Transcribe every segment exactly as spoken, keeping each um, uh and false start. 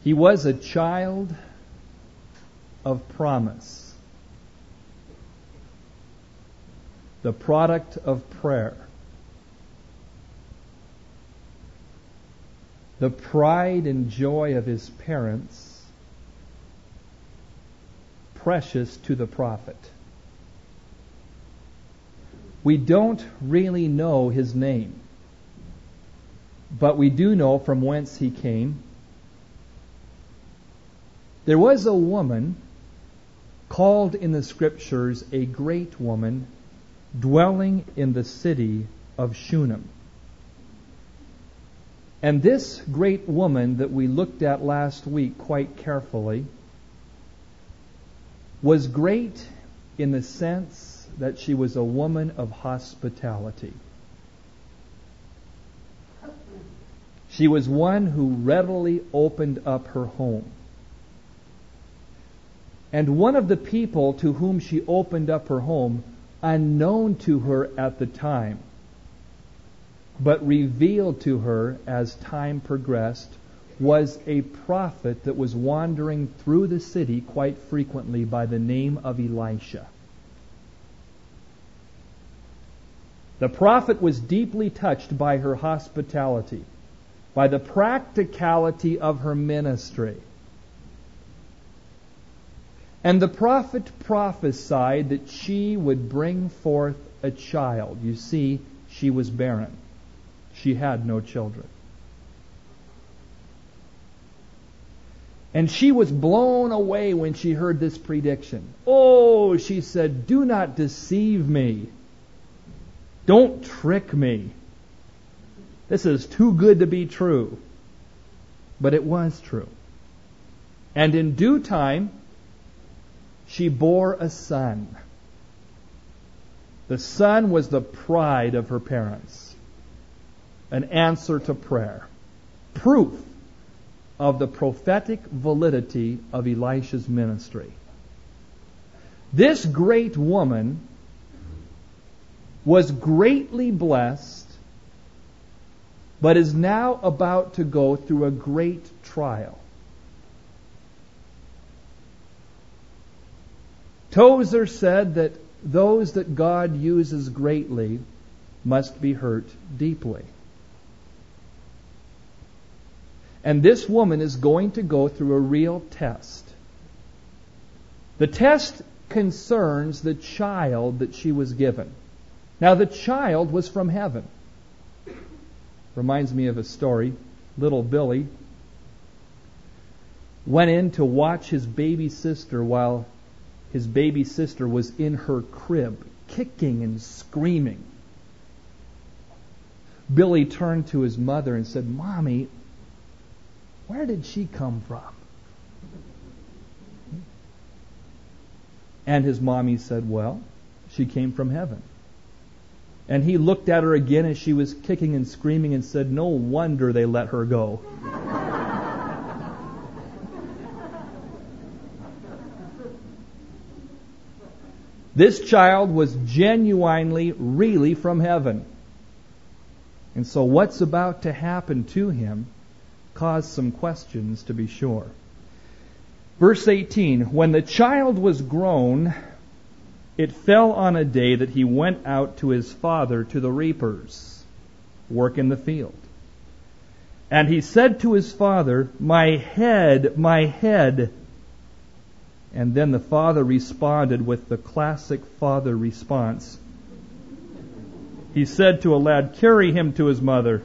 He was a child of promise, the product of prayer, the pride and joy of his parents, precious to the prophet. We don't really know his name, but we do know from whence he came. There was a woman called in the Scriptures a great woman, dwelling in the city of Shunem. And this great woman that we looked at last week quite carefully was great in the sense that she was a woman of hospitality. She was one who readily opened up her home. And one of the people to whom she opened up her home, unknown to her at the time, but revealed to her as time progressed, was a prophet that was wandering through the city quite frequently by the name of Elisha. The prophet was deeply touched by her hospitality, by the practicality of her ministry. And the prophet prophesied that she would bring forth a child. You see, she was barren. She had no children. And she was blown away when she heard this prediction. Oh, she said, do not deceive me. Don't trick me. This is too good to be true. But it was true. And in due time, she bore a son. The son was the pride of her parents. An answer to prayer. Proof of the prophetic validity of Elisha's ministry. This great woman was greatly blessed, but is now about to go through a great trial. Tozer said that those that God uses greatly must be hurt deeply. And this woman is going to go through a real test. The test concerns the child that she was given. Now, the child was from heaven. Reminds me of a story. Little Billy went in to watch his baby sister while his baby sister was in her crib, kicking and screaming. Billy turned to his mother and said, Mommy, where did she come from? And his mommy said, well, she came from heaven. And he looked at her again as she was kicking and screaming and said, no wonder they let her go. This child was genuinely, really from heaven. And so what's about to happen to him caused some questions, to be sure. Verse eighteen, when the child was grown, it fell on a day that he went out to his father to the reapers, work in the field. And he said to his father, my head, my head. And then the father responded with the classic father response. He said to a lad, carry him to his mother.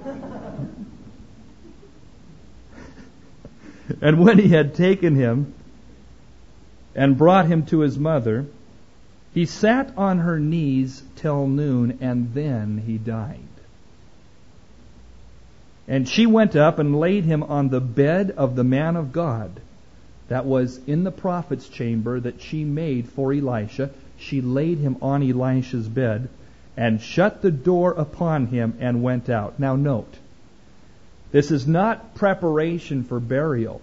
And when he had taken him and brought him to his mother, he sat on her knees till noon, and then he died. And she went up and laid him on the bed of the man of God that was in the prophet's chamber that she made for Elisha. She laid him on Elisha's bed and shut the door upon him and went out. Now note, this is not preparation for burial,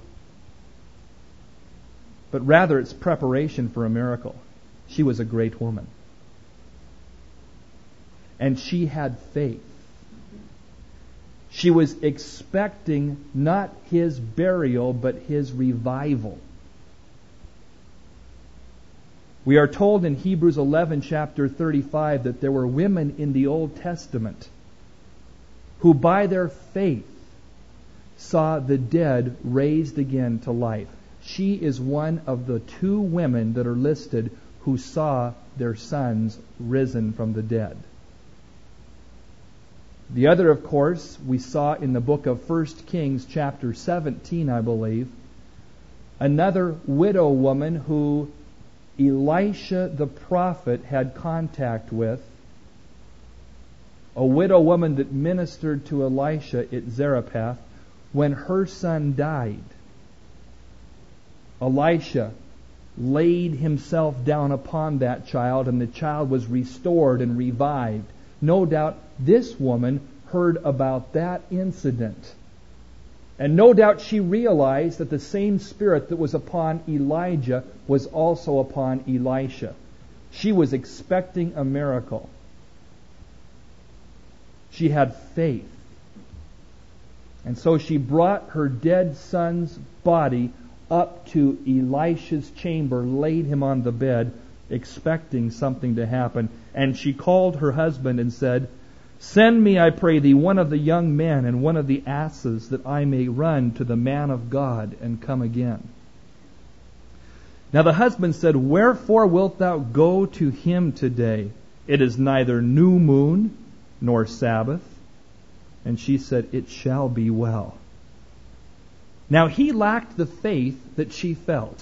but rather it's preparation for a miracle. She was a great woman. And she had faith. She was expecting not his burial, but his revival. We are told in Hebrews eleven, chapter thirty-five, that there were women in the Old Testament who by their faith saw the dead raised again to life. She is one of the two women that are listed who saw their sons risen from the dead. The other, of course, we saw in the book of First Kings, chapter seventeen, I believe, another widow woman who Elisha the prophet had contact with, a widow woman that ministered to Elisha at Zarephath when her son died. Elisha laid himself down upon that child, and the child was restored and revived. No doubt this woman heard about that incident. And no doubt she realized that the same spirit that was upon Elijah was also upon Elisha. She was expecting a miracle. She had faith. And so she brought her dead son's body up to Elisha's chamber, laid him on the bed, expecting something to happen. And she called her husband and said, "Send me, I pray thee, one of the young men and one of the asses, that I may run to the man of God and come again." Now the husband said, "Wherefore wilt thou go to him today? It is neither new moon nor Sabbath." And she said, "It shall be well." Now he lacked the faith that she felt.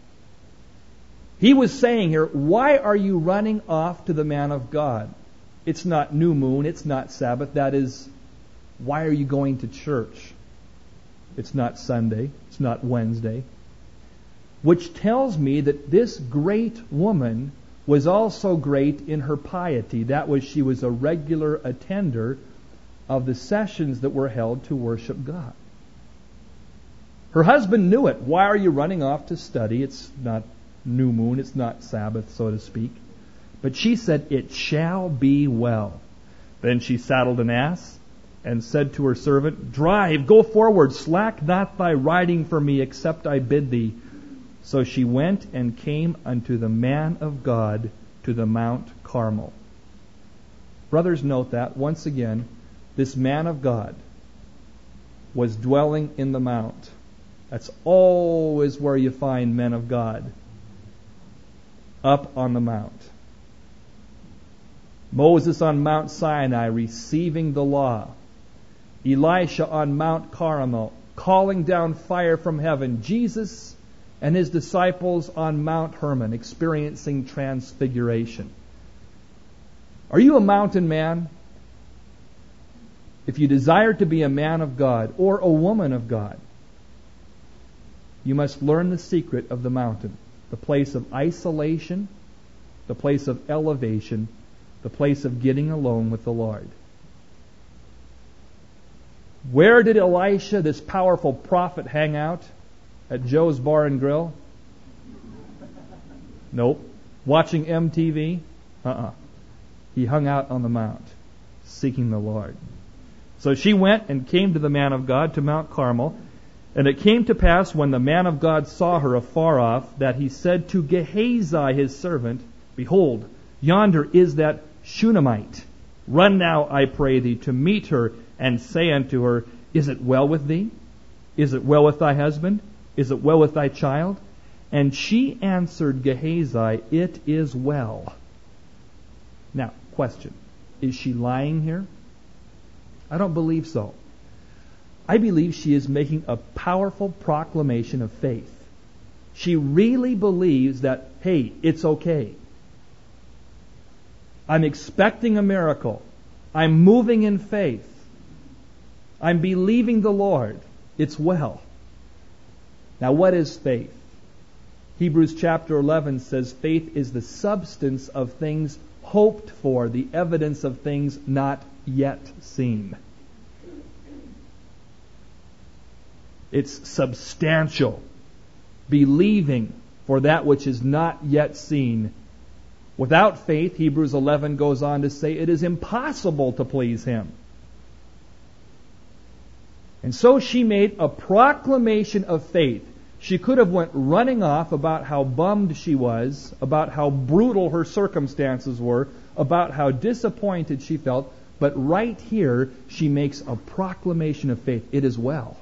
He was saying here, "Why are you running off to the man of God? It's not new moon, it's not Sabbath. That is, why are you going to church? It's not Sunday, it's not Wednesday." Which tells me that this great woman was also great in her piety. That was, she was a regular attender of the sessions that were held to worship God. Her husband knew it. Why are you running off to study? It's not new moon, it's not Sabbath, so to speak. But she said, "It shall be well." Then she saddled an ass and said to her servant, "Drive, go forward, slack not thy riding for me, except I bid thee." So she went and came unto the man of God to the Mount Carmel. Brothers, note that, once again, this man of God was dwelling in the mount. That's always where you find men of God. Up on the mount. Moses on Mount Sinai receiving the law. Elisha on Mount Carmel calling down fire from heaven. Jesus and his disciples on Mount Hermon experiencing transfiguration. Are you a mountain man? If you desire to be a man of God or a woman of God, you must learn the secret of the mountain, the place of isolation, the place of elevation, the place of getting alone with the Lord. Where did Elisha, this powerful prophet, hang out? At Joe's Bar and Grill? Nope. Watching M T V? Uh-uh. He hung out on the mount, seeking the Lord. So she went and came to the man of God, to Mount Carmel. And it came to pass, when the man of God saw her afar off, that he said to Gehazi his servant, "Behold, yonder is that Shunammite. Run now, I pray thee, to meet her, and say unto her, Is it well with thee? Is it well with thy husband? Is it well with thy child?" And she answered Gehazi, "It is well." Now, question. Is she lying here? I don't believe so. I believe she is making a powerful proclamation of faith. She really believes that, hey, it's okay. I'm expecting a miracle. I'm moving in faith. I'm believing the Lord. It's well. Now, what is faith? Hebrews chapter eleven says faith is the substance of things hoped for, the evidence of things not yet seen. It's substantial, believing for that which is not yet seen. Without faith, Hebrews eleven goes on to say, it is impossible to please Him. And so she made a proclamation of faith. She could have went running off about how bummed she was, about how brutal her circumstances were, about how disappointed she felt. But right here, she makes a proclamation of faith. It is well.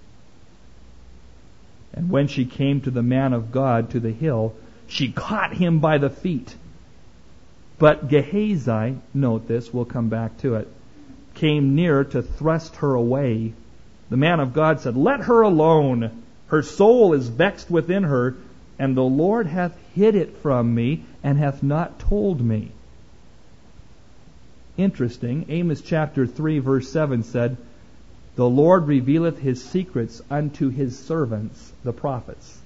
And when she came to the man of God to the hill, she caught him by the feet. But Gehazi, note this, we'll come back to it, came near to thrust her away. The man of God said, "Let her alone. Her soul is vexed within her, and the Lord hath hid it from me, and hath not told me." Interesting. Amos chapter three verse seven said, "The Lord revealeth his secrets unto his servants, the prophets."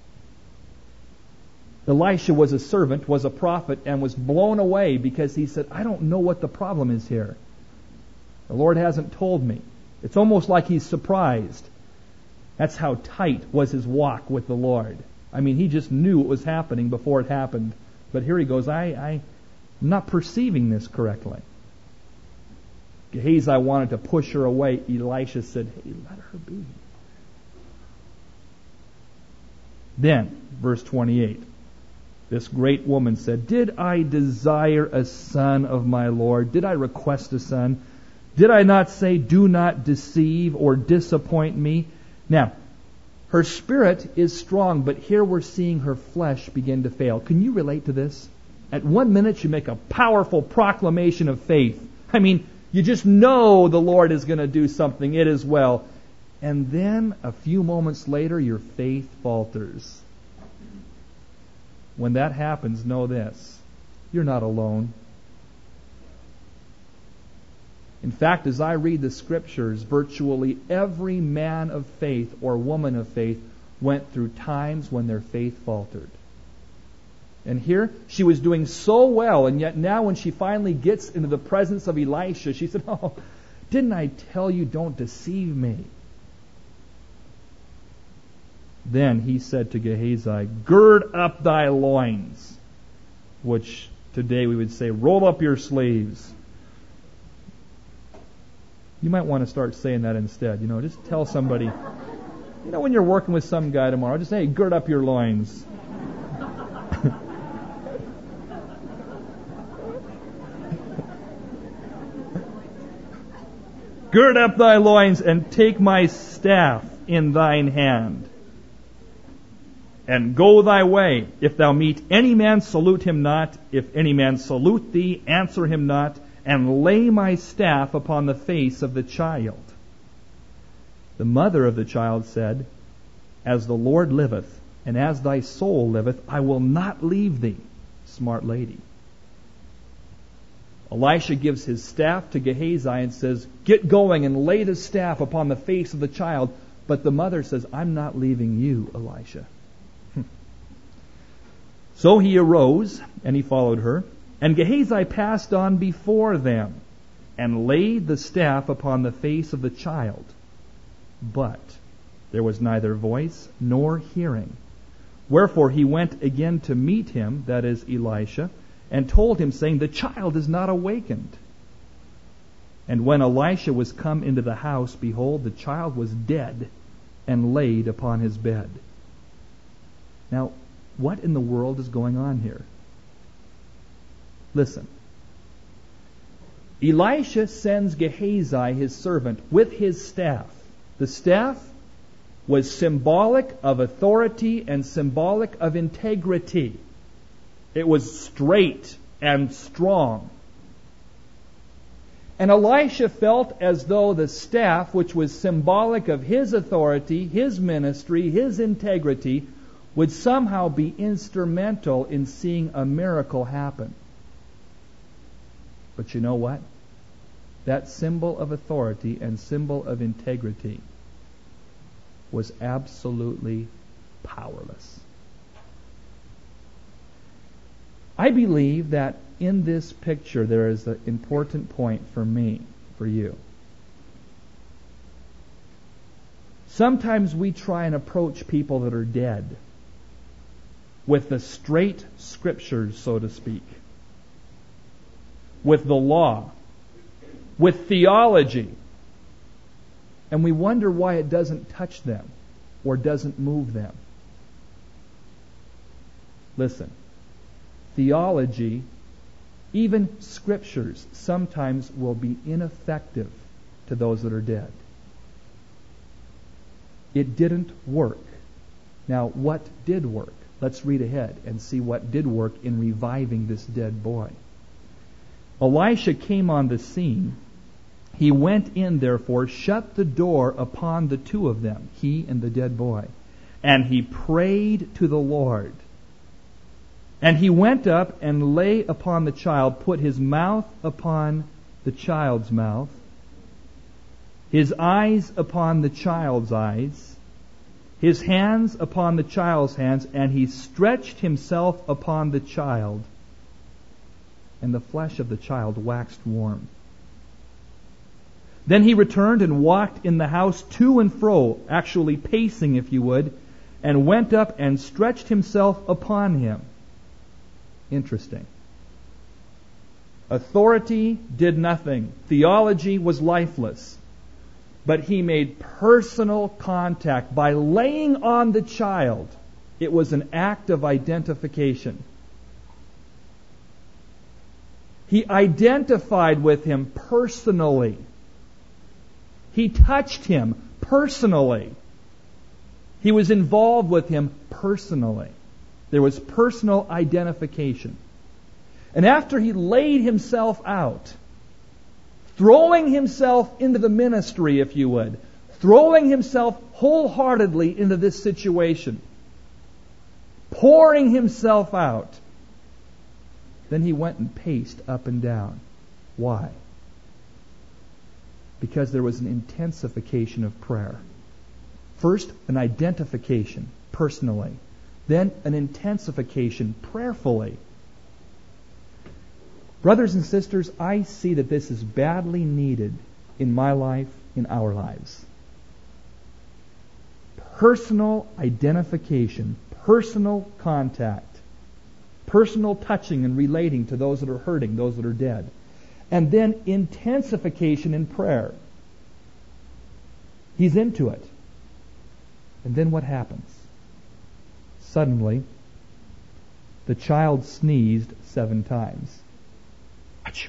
Elisha was a servant, was a prophet, and was blown away because he said, "I don't know what the problem is here. The Lord hasn't told me." It's almost like he's surprised. That's how tight was his walk with the Lord. I mean, he just knew it was happening before it happened. But here he goes, I, I, I'm not perceiving this correctly. Gehazi wanted to push her away. Elisha said, "Hey, let her be." Then, verse twenty-eight, this great woman said, "Did I desire a son of my Lord? Did I request a son? Did I not say, 'Do not deceive or disappoint me'?" Now, her spirit is strong, but here we're seeing her flesh begin to fail. Can you relate to this? At one minute, you make a powerful proclamation of faith. I mean, you just know the Lord is going to do something. It is well. And then, a few moments later, your faith falters. When that happens, know this: you're not alone. In fact, as I read the Scriptures, virtually every man of faith or woman of faith went through times when their faith faltered. And here, she was doing so well, and yet now when she finally gets into the presence of Elisha, she said, "Oh, didn't I tell you, don't deceive me?" Then he said to Gehazi, "Gird up thy loins," which today we would say, roll up your sleeves. You might want to start saying that instead. You know, just tell somebody, you know, when you're working with some guy tomorrow, just say, "Hey, gird up your loins." "Gird up thy loins, and take my staff in thine hand, and go thy way. If thou meet any man, salute him not. If any man salute thee, answer him not. And lay my staff upon the face of the child." The mother of the child said, "As the Lord liveth, and as thy soul liveth, I will not leave thee." Smart lady. Elisha gives his staff to Gehazi and says, "Get going and lay the staff upon the face of the child." But the mother says, "I'm not leaving you, Elisha." So he arose, and he followed her. And Gehazi passed on before them, and laid the staff upon the face of the child. But there was neither voice nor hearing. Wherefore he went again to meet him, that is Elisha, and told him, saying, "The child is not awakened." And when Elisha was come into the house, behold, the child was dead, and laid upon his bed. Now, what in the world is going on here? Listen. Elisha sends Gehazi, his servant, with his staff. The staff was symbolic of authority and symbolic of integrity. It was straight and strong. And Elisha felt as though the staff, which was symbolic of his authority, his ministry, his integrity, would somehow be instrumental in seeing a miracle happen. But you know what? That symbol of authority and symbol of integrity was absolutely powerless. I believe that in this picture there is an important point for me, for you. Sometimes we try and approach people that are dead with the straight scriptures, so to speak, with the law, with theology. And we wonder why it doesn't touch them or doesn't move them. Listen, theology, even scriptures, sometimes will be ineffective to those that are dead. It didn't work. Now, what did work? Let's read ahead and see what did work in reviving this dead boy. Elisha came on the scene. He went in, therefore, shut the door upon the two of them, he and the dead boy. And he prayed to the Lord. And he went up and lay upon the child, put his mouth upon the child's mouth, his eyes upon the child's eyes, his hands upon the child's hands, and he stretched himself upon the child, and the flesh of the child waxed warm. Then he returned and walked in the house to and fro, actually pacing, if you would, and went up and stretched himself upon him. Interesting. Authority did nothing. Theology was lifeless. But he made personal contact by laying on the child. It was an act of identification. He identified with him personally. He touched him personally. He was involved with him personally. There was personal identification. And after he laid himself out, throwing himself into the ministry, if you would, throwing himself wholeheartedly into this situation, pouring himself out, then he went and paced up and down. Why? Because there was an intensification of prayer. First, an identification personally. Then an intensification prayerfully. Brothers and sisters, I see that this is badly needed in my life, in our lives. Personal identification, personal contact, personal touching and relating to those that are hurting, those that are dead. And then intensification in prayer. He's into it. And then what happens? Suddenly, the child sneezed seven times. Achoo.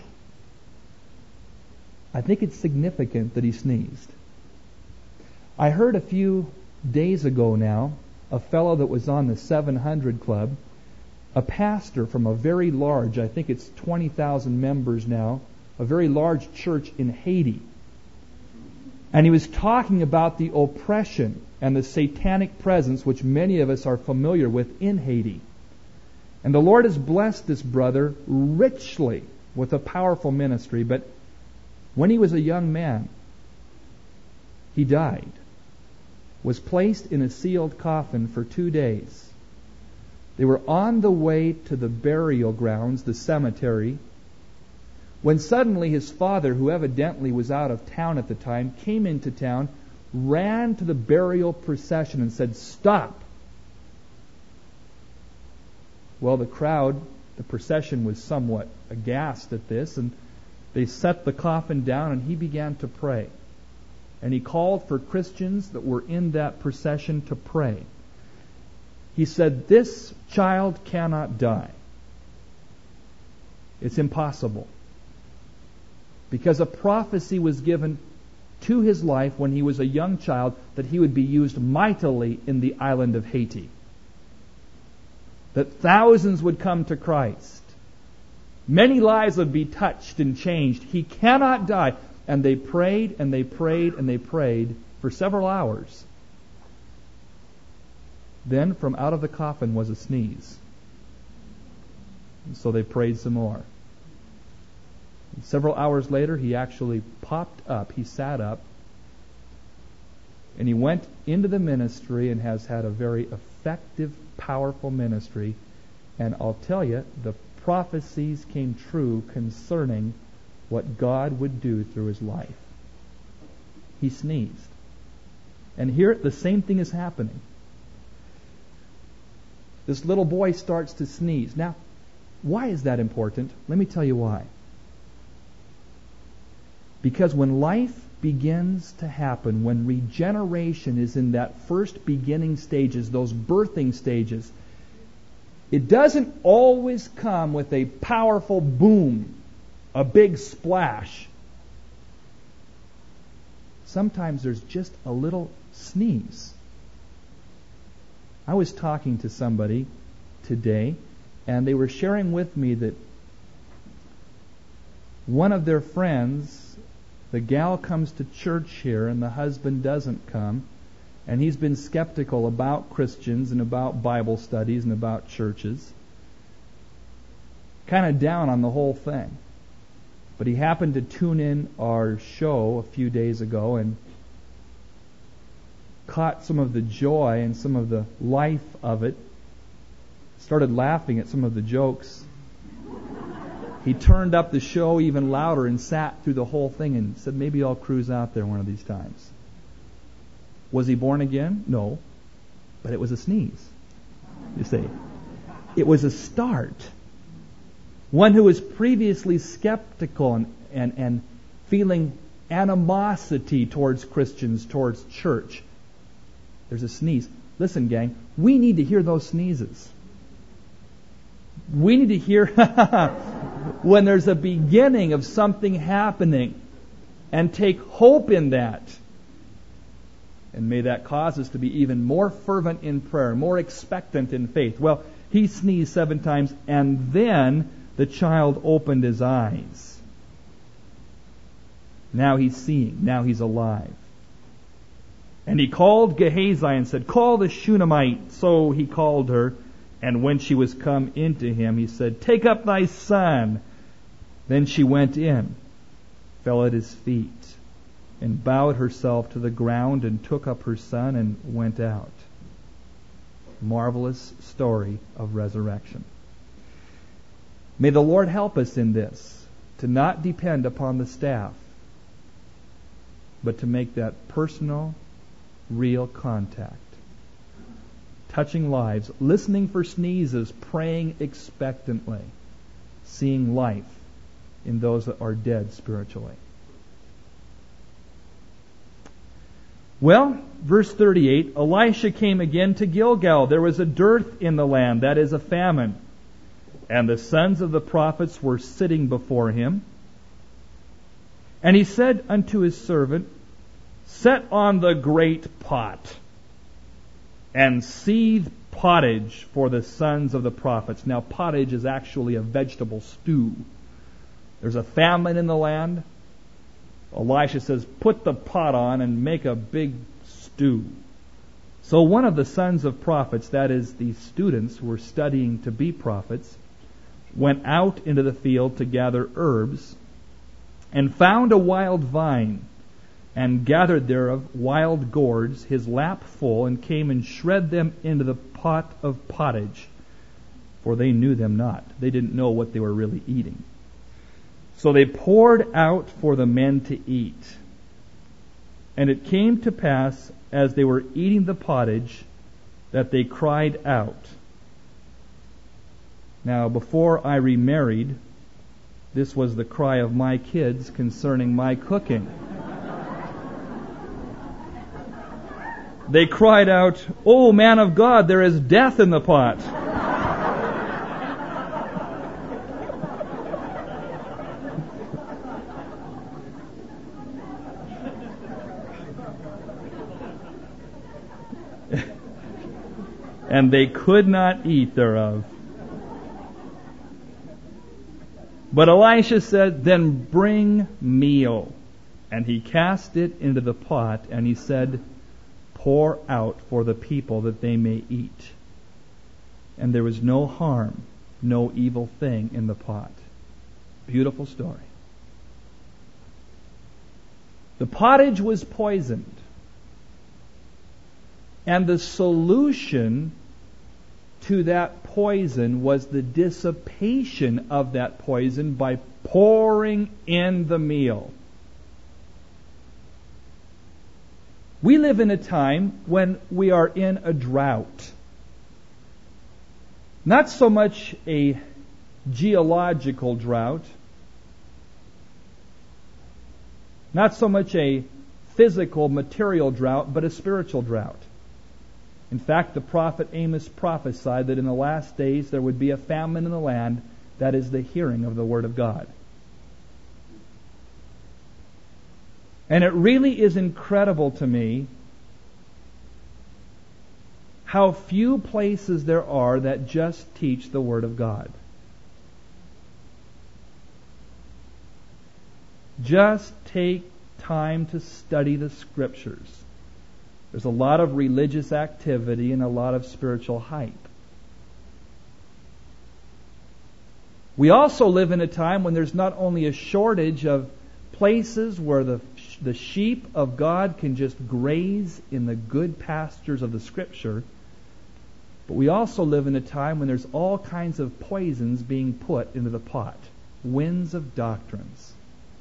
I think it's significant that he sneezed. I heard a few days ago now, a fellow that was on the seven hundred Club, a pastor from a very large, I think it's twenty thousand members now, a very large church in Haiti. And he was talking about the oppression and the satanic presence which many of us are familiar with in Haiti. And the Lord has blessed this brother richly with a powerful ministry, but when he was a young man, he died, was placed in a sealed coffin for two days. They were on the way to the burial grounds, the cemetery, when suddenly his father, who evidently was out of town at the time, came into town, ran to the burial procession and said, "Stop!" Well, the crowd, the procession was somewhat aghast at this, and they set the coffin down, and he began to pray. And he called for Christians that were in that procession to pray. He said, "This child cannot die. It's impossible." Because a prophecy was given to his life when he was a young child that he would be used mightily in the island of Haiti. That thousands would come to Christ. Many lives would be touched and changed. He cannot die. And they prayed and they prayed and they prayed for several hours. Then from out of the coffin was a sneeze. And so they prayed some more. And several hours later, he actually popped up. He sat up. And he went into the ministry and has had a very effective, powerful ministry. And I'll tell you, the prophecies came true concerning what God would do through his life. He sneezed. And here, the same thing is happening. This little boy starts to sneeze. Now, why is that important? Let me tell you why. Because when life begins to happen, when regeneration is in that first beginning stages, those birthing stages, it doesn't always come with a powerful boom, a big splash. Sometimes there's just a little sneeze. I was talking to somebody today, and they were sharing with me that one of their friends, the gal comes to church here and the husband doesn't come, and he's been skeptical about Christians and about Bible studies and about churches. Kind of down on the whole thing. But he happened to tune in our show a few days ago and caught some of the joy and some of the life of it. Started laughing at some of the jokes. He turned up the show even louder and sat through the whole thing and said, maybe I'll cruise out there one of these times. Was he born again? No. But it was a sneeze. You see. It was a start. One who was previously skeptical and, and, and feeling animosity towards Christians, towards church. There's a sneeze. Listen, gang, we need to hear those sneezes. We need to hear when there's a beginning of something happening, and take hope in that. And may that cause us to be even more fervent in prayer, more expectant in faith. Well, he sneezed seven times, and then the child opened his eyes. Now he's seeing. Now he's alive. And he called Gehazi and said, call the Shunammite. So he called her. And when she was come into him, he said, take up thy son. Then she went in, fell at his feet, and bowed herself to the ground, and took up her son and went out. Marvelous story of resurrection. May the Lord help us in this, to not depend upon the staff, but to make that personal, real contact. Touching lives, listening for sneezes, praying expectantly, seeing life in those that are dead spiritually. Well, verse thirty-eight, Elisha came again to Gilgal. There was a dearth in the land, that is a famine. And the sons of the prophets were sitting before him. And he said unto his servant, set on the great pot, and seethe pottage for the sons of the prophets. Now, pottage is actually a vegetable stew. There's a famine in the land. Elisha says, put the pot on and make a big stew. So one of the sons of prophets, that is the students who were studying to be prophets, went out into the field to gather herbs, and found a wild vine, and gathered thereof wild gourds, his lap full, and came and shred them into the pot of pottage, for they knew them not. They didn't know what they were really eating. So they poured out for the men to eat. And it came to pass, as they were eating the pottage, that they cried out. Now, before I remarried, this was the cry of my kids concerning my cooking. They cried out, "O man of God, there is death in the pot." And they could not eat thereof. But Elisha said, "Then bring meal." And he cast it into the pot, and he said, "Pour out for the people that they may eat." And there was no harm, no evil thing in the pot. Beautiful story. The pottage was poisoned. And the solution to that poison was the dissipation of that poison by pouring in the meal. We live in a time when we are in a drought. Not so much a geological drought, not so much a physical, material drought, but a spiritual drought. In fact, the prophet Amos prophesied that in the last days there would be a famine in the land, that is the hearing of the Word of God. And it really is incredible to me how few places there are that just teach the Word of God. Just take time to study the Scriptures. There's a lot of religious activity and a lot of spiritual hype. We also live in a time when there's not only a shortage of places where the, the sheep of God can just graze in the good pastures of the Scripture, but we also live in a time when there's all kinds of poisons being put into the pot. Winds of doctrines.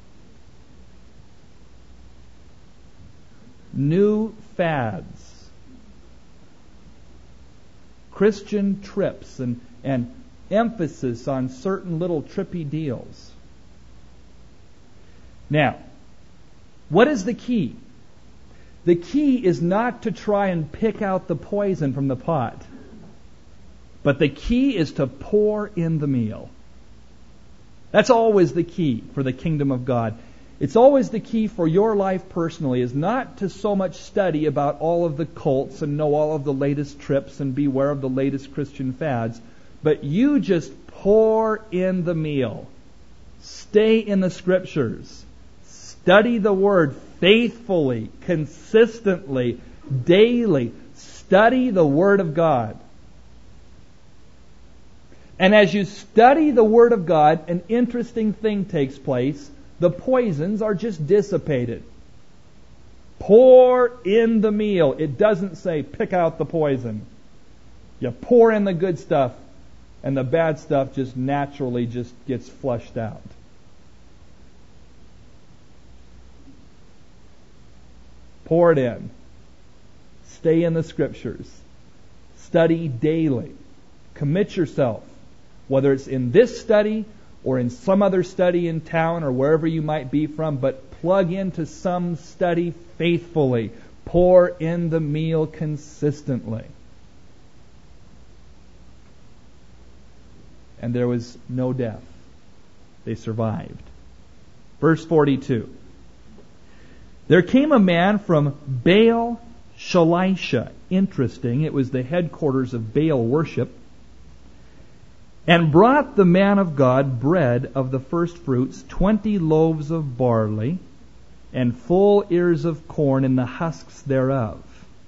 New fads. Christian trips and, and emphasis on certain little trippy deals. Now, what is the key? The key is not to try and pick out the poison from the pot, but the key is to pour in the meal. That's always the key for the kingdom of God. It's always the key for your life personally, is not to so much study about all of the cults and know all of the latest trips and beware of the latest Christian fads, but you just pour in the meal. Stay in the Scriptures. Study the Word faithfully, consistently, daily. Study the Word of God. And as you study the Word of God, an interesting thing takes place. The poisons are just dissipated. Pour in the meal. It doesn't say pick out the poison. You pour in the good stuff, and the bad stuff just naturally just gets flushed out. Pour it in. Stay in the Scriptures. Study daily. Commit yourself, whether it's in this study or in some other study in town or wherever you might be from, but plug into some study faithfully. Pour in the meal consistently. And there was no death. They survived. Verse forty-two. There came a man from Baal Shalisha. Interesting. It was the headquarters of Baal worship. And brought the man of God bread of the first fruits, twenty loaves of barley, and full ears of corn in the husks thereof.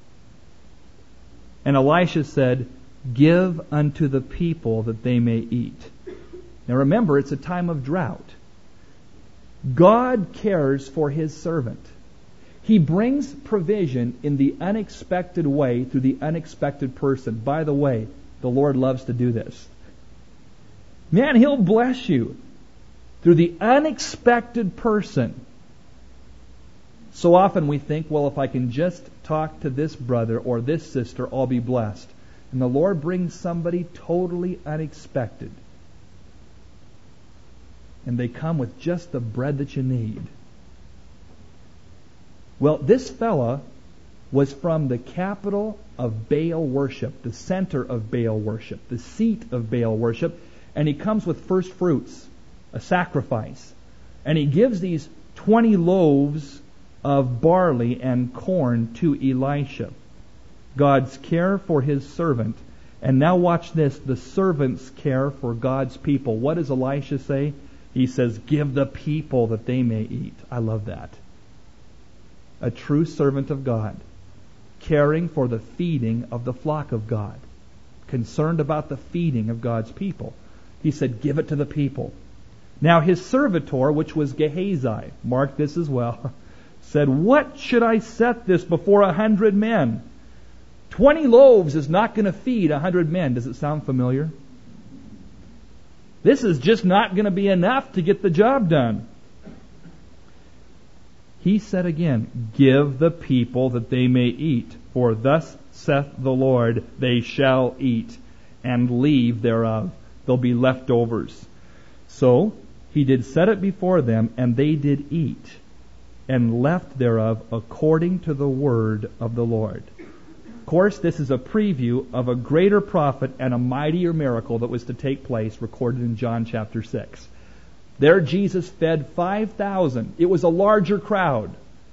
And Elisha said, give unto the people that they may eat. Now remember, it's a time of drought. God cares for His servant. He brings provision in the unexpected way through the unexpected person. By the way, the Lord loves to do this. Man, He'll bless you through the unexpected person. So often we think, well, if I can just talk to this brother or this sister, I'll be blessed. And the Lord brings somebody totally unexpected. And they come with just the bread that you need. Well, this fella was from the capital of Baal worship, the center of Baal worship, the seat of Baal worship. And he comes with first fruits, a sacrifice. And he gives these twenty loaves of barley and corn to Elisha. God's care for His servant. And now watch this, the servant's care for God's people. What does Elisha say? He says, give the people that they may eat. I love that. A true servant of God, caring for the feeding of the flock of God, concerned about the feeding of God's people. He said, give it to the people. Now his servitor, which was Gehazi, mark this as well, said, what should I set this before a hundred men? Twenty loaves is not going to feed a hundred men. Does it sound familiar? This is just not going to be enough to get the job done. He said again, give the people that they may eat, for thus saith the Lord, they shall eat, and leave thereof. There'll be leftovers. So he did set it before them, and they did eat. and left thereof according to the word of the Lord. Of course, this is a preview of a greater prophet and a mightier miracle that was to take place, recorded in John chapter six. There Jesus fed five thousand. It was a larger crowd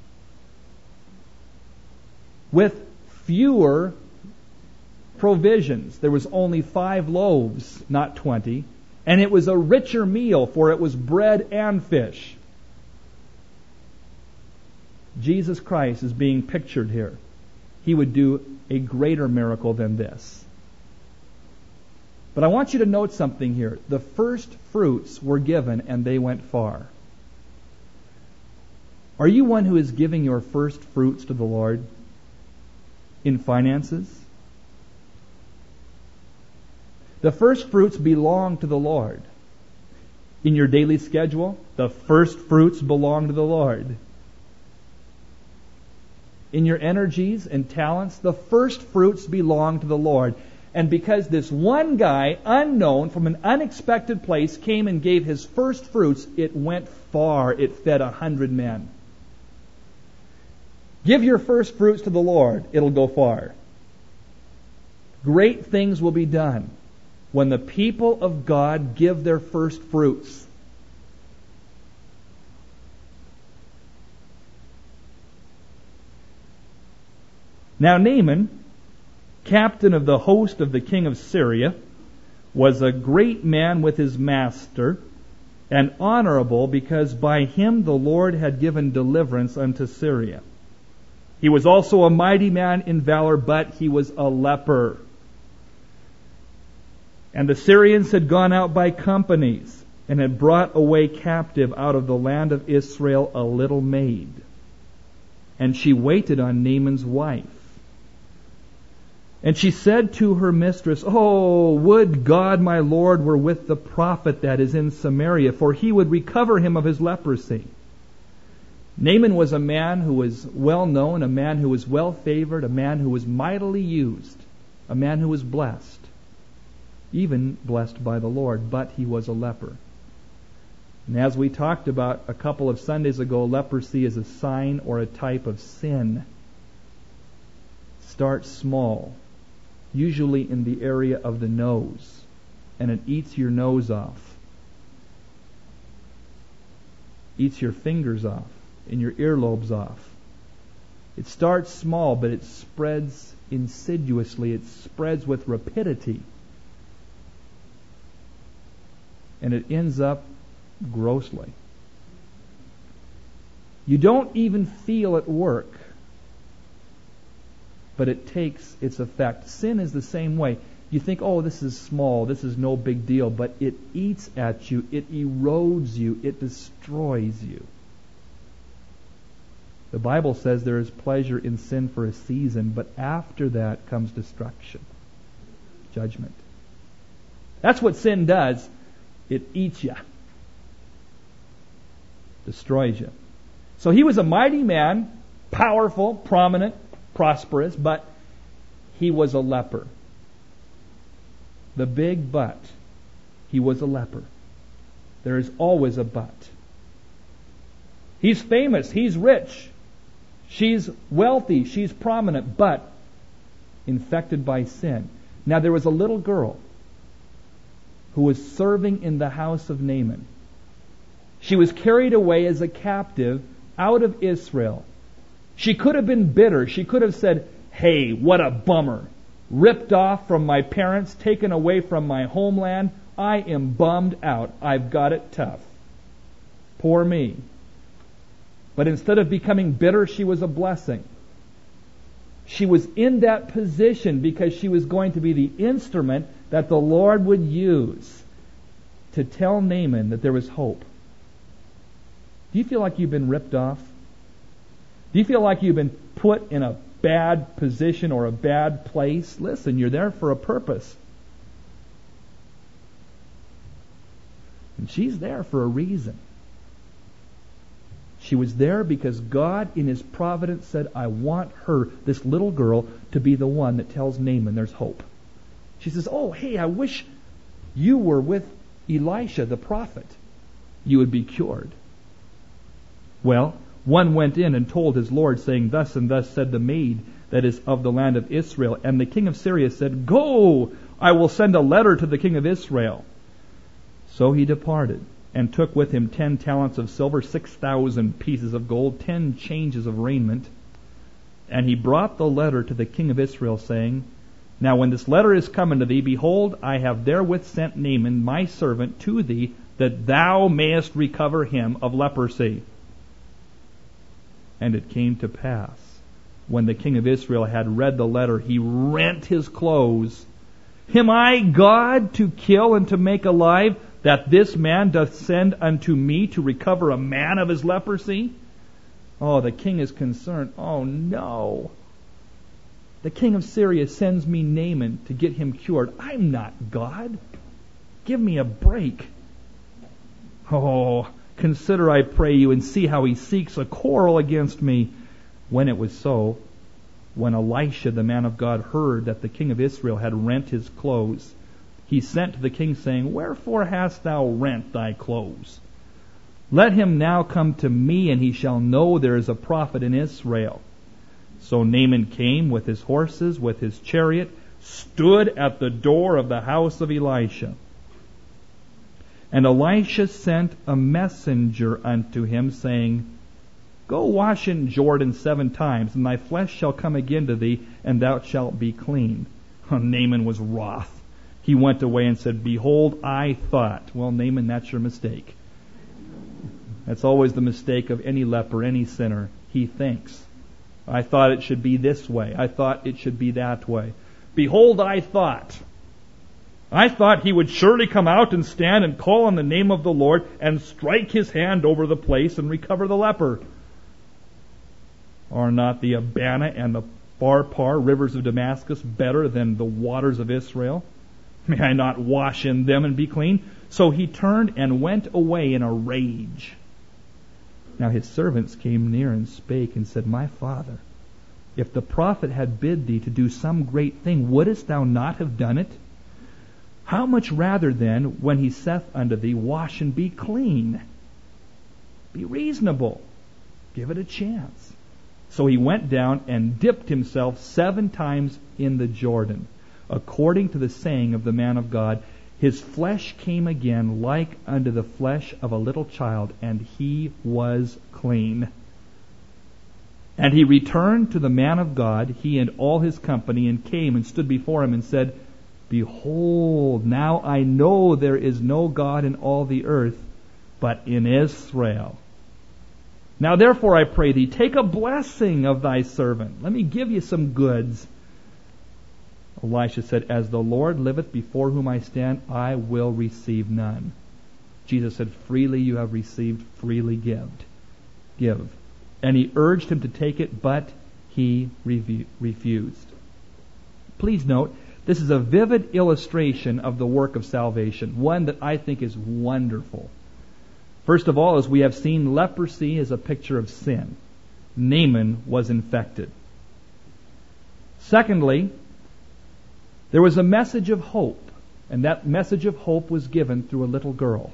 with fewer provisions. There was only five loaves, not twenty. And it was a richer meal, for it was bread and fish. Jesus Christ is being pictured here. He would do a greater miracle than this. But I want you to note something here. The first fruits were given and they went far. Are you one who is giving your first fruits to the Lord in finances? The first fruits belong to the Lord. In your daily schedule, the first fruits belong to the Lord. In your energies and talents, the first fruits belong to the Lord. And because this one guy, unknown, from an unexpected place, came and gave his first fruits, it went far. It fed a hundred men. Give your first fruits to the Lord. It'll go far. Great things will be done when the people of God give their first fruits. Now Naaman, captain of the host of the king of Syria, was a great man with his master, and honorable, because by him the Lord had given deliverance unto Syria. He was also a mighty man in valor, but he was a leper. And the Syrians had gone out by companies, and had brought away captive out of the land of Israel a little maid. And she waited on Naaman's wife. And she said to her mistress, Oh, would God my Lord were with the prophet that is in Samaria, for he would recover him of his leprosy. Naaman was a man who was well known, a man who was well favored, a man who was mightily used, a man who was blessed, even blessed by the Lord, but he was a leper. And as we talked about a couple of Sundays ago, leprosy is a sign or a type of sin. Start small, usually in the area of the nose, and it eats your nose off, eats your fingers off, and your earlobes off. It starts small, but it spreads insidiously. It spreads with rapidity. And it ends up grossly. You don't even feel it work, but it takes its effect. Sin is the same way. You think, oh, this is small, this is no big deal, but it eats at you, it erodes you, it destroys you. The Bible says there is pleasure in sin for a season, but after that comes destruction, judgment. That's what sin does. It eats you, destroys you. So he was a mighty man, powerful, prominent, prosperous, but he was a leper. The big but. He was a leper. There is always a but. He's famous. He's rich. She's wealthy. She's prominent, but infected by sin. Now there was a little girl who was serving in the house of Naaman. She was carried away as a captive out of Israel. She could have been bitter. She could have said, hey, what a bummer. Ripped off from my parents, taken away from my homeland. I am bummed out. I've got it tough. Poor me. But instead of becoming bitter, she was a blessing. She was in that position because she was going to be the instrument that the Lord would use to tell Naaman that there was hope. Do you feel like you've been ripped off? Do you feel like you've been put in a bad position or a bad place? Listen, you're there for a purpose. And she's there for a reason. She was there because God in His providence said, I want her, this little girl, to be the one that tells Naaman there's hope. She says, oh, hey, I wish you were with Elisha the prophet. You would be cured. Well, one went in and told his lord, saying, Thus and thus said the maid that is of the land of Israel. And the king of Syria said, Go, I will send a letter to the king of Israel. So he departed, and took with him ten talents of silver, six thousand pieces of gold, ten changes of raiment. And he brought the letter to the king of Israel, saying, Now when this letter is come unto thee, behold, I have therewith sent Naaman my servant to thee, that thou mayest recover him of leprosy. And it came to pass, when the king of Israel had read the letter, he rent his clothes. Am I God to kill and to make alive, that this man doth send unto me to recover a man of his leprosy? Oh, the king is concerned. Oh, no. The king of Syria sends me Naaman to get him cured. I'm not God. Give me a break. Oh, consider, I pray you, and see how he seeks a quarrel against me. When it was so, when Elisha, the man of God, heard that the king of Israel had rent his clothes, he sent to the king, saying, Wherefore hast thou rent thy clothes? Let him now come to me, and he shall know there is a prophet in Israel. So Naaman came with his horses, with his chariot, stood at the door of the house of Elisha. And Elisha sent a messenger unto him, saying, Go wash in Jordan seven times, and thy flesh shall come again to thee, and thou shalt be clean. Naaman was wroth. He went away and said, Behold, I thought. Well, Naaman, that's your mistake. That's always the mistake of any leper, any sinner. He thinks, I thought it should be this way. I thought it should be that way. Behold, I thought. I thought he would surely come out and stand and call on the name of the Lord and strike his hand over the place and recover the leper. Are not the Abana and the Pharpar, rivers of Damascus, better than the waters of Israel? May I not wash in them and be clean? So he turned and went away in a rage. Now his servants came near and spake and said, My father, if the prophet had bid thee to do some great thing, wouldest thou not have done it? How much rather then, when he saith unto thee, Wash and be clean? Be reasonable. Give it a chance. So he went down and dipped himself seven times in the Jordan, according to the saying of the man of God. His flesh came again like unto the flesh of a little child, and he was clean. And he returned to the man of God, he and all his company, and came and stood before him and said, Behold, now I know there is no God in all the earth, but in Israel. Now therefore I pray thee, take a blessing of thy servant. Let me give you some goods. Elisha said, As the Lord liveth before whom I stand, I will receive none. Jesus said, Freely you have received, freely give. Give. And he urged him to take it, but he refu- refused. Please note, this is a vivid illustration of the work of salvation, one that I think is wonderful. First of all, as we have seen, leprosy is a picture of sin. Naaman was infected. Secondly, there was a message of hope, and that message of hope was given through a little girl.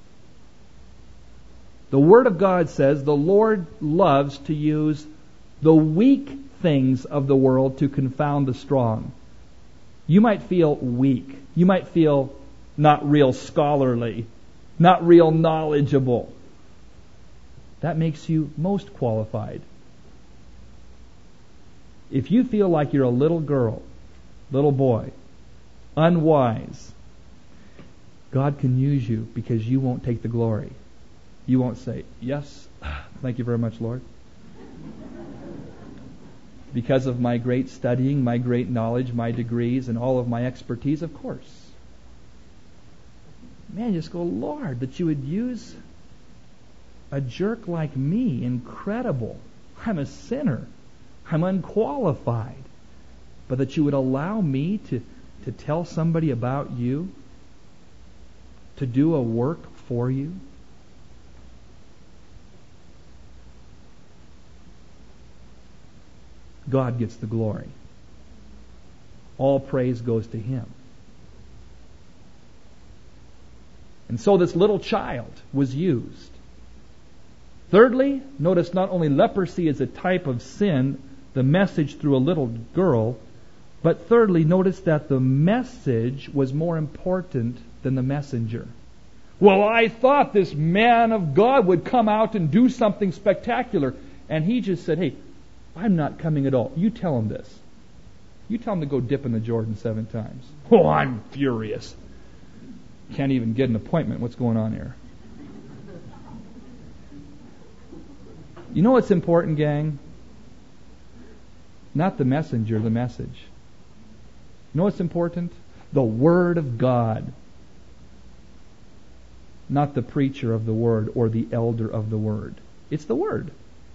The Word of God says the Lord loves to use the weak things of the world to confound the strong. You might feel weak. You might feel not real scholarly, not real knowledgeable. That makes you most qualified. If you feel like you're a little girl, little boy, unwise, God can use you because you won't take the glory. You won't say, Yes, thank you very much, Lord. Because of my great studying, my great knowledge, my degrees, and all of my expertise, of course. Man, you just go, Lord, that you would use a jerk like me. Incredible. I'm a sinner. I'm unqualified. But that you would allow me to, to tell somebody about you, to do a work for you. God gets the glory. All praise goes to Him. And so this little child was used. Thirdly, notice not only leprosy is a type of sin, the message through a little girl, but thirdly, notice that the message was more important than the messenger. Well, I thought this man of God would come out and do something spectacular. And he just said, hey, I'm not coming at all. You tell him this. You tell him to go dip in the Jordan seven times. Oh, I'm furious. Can't even get an appointment. What's going on here? You know what's important, gang? Not the messenger, the message. You know what's important? The Word of God. Not the preacher of the Word or the elder of the Word. It's the Word.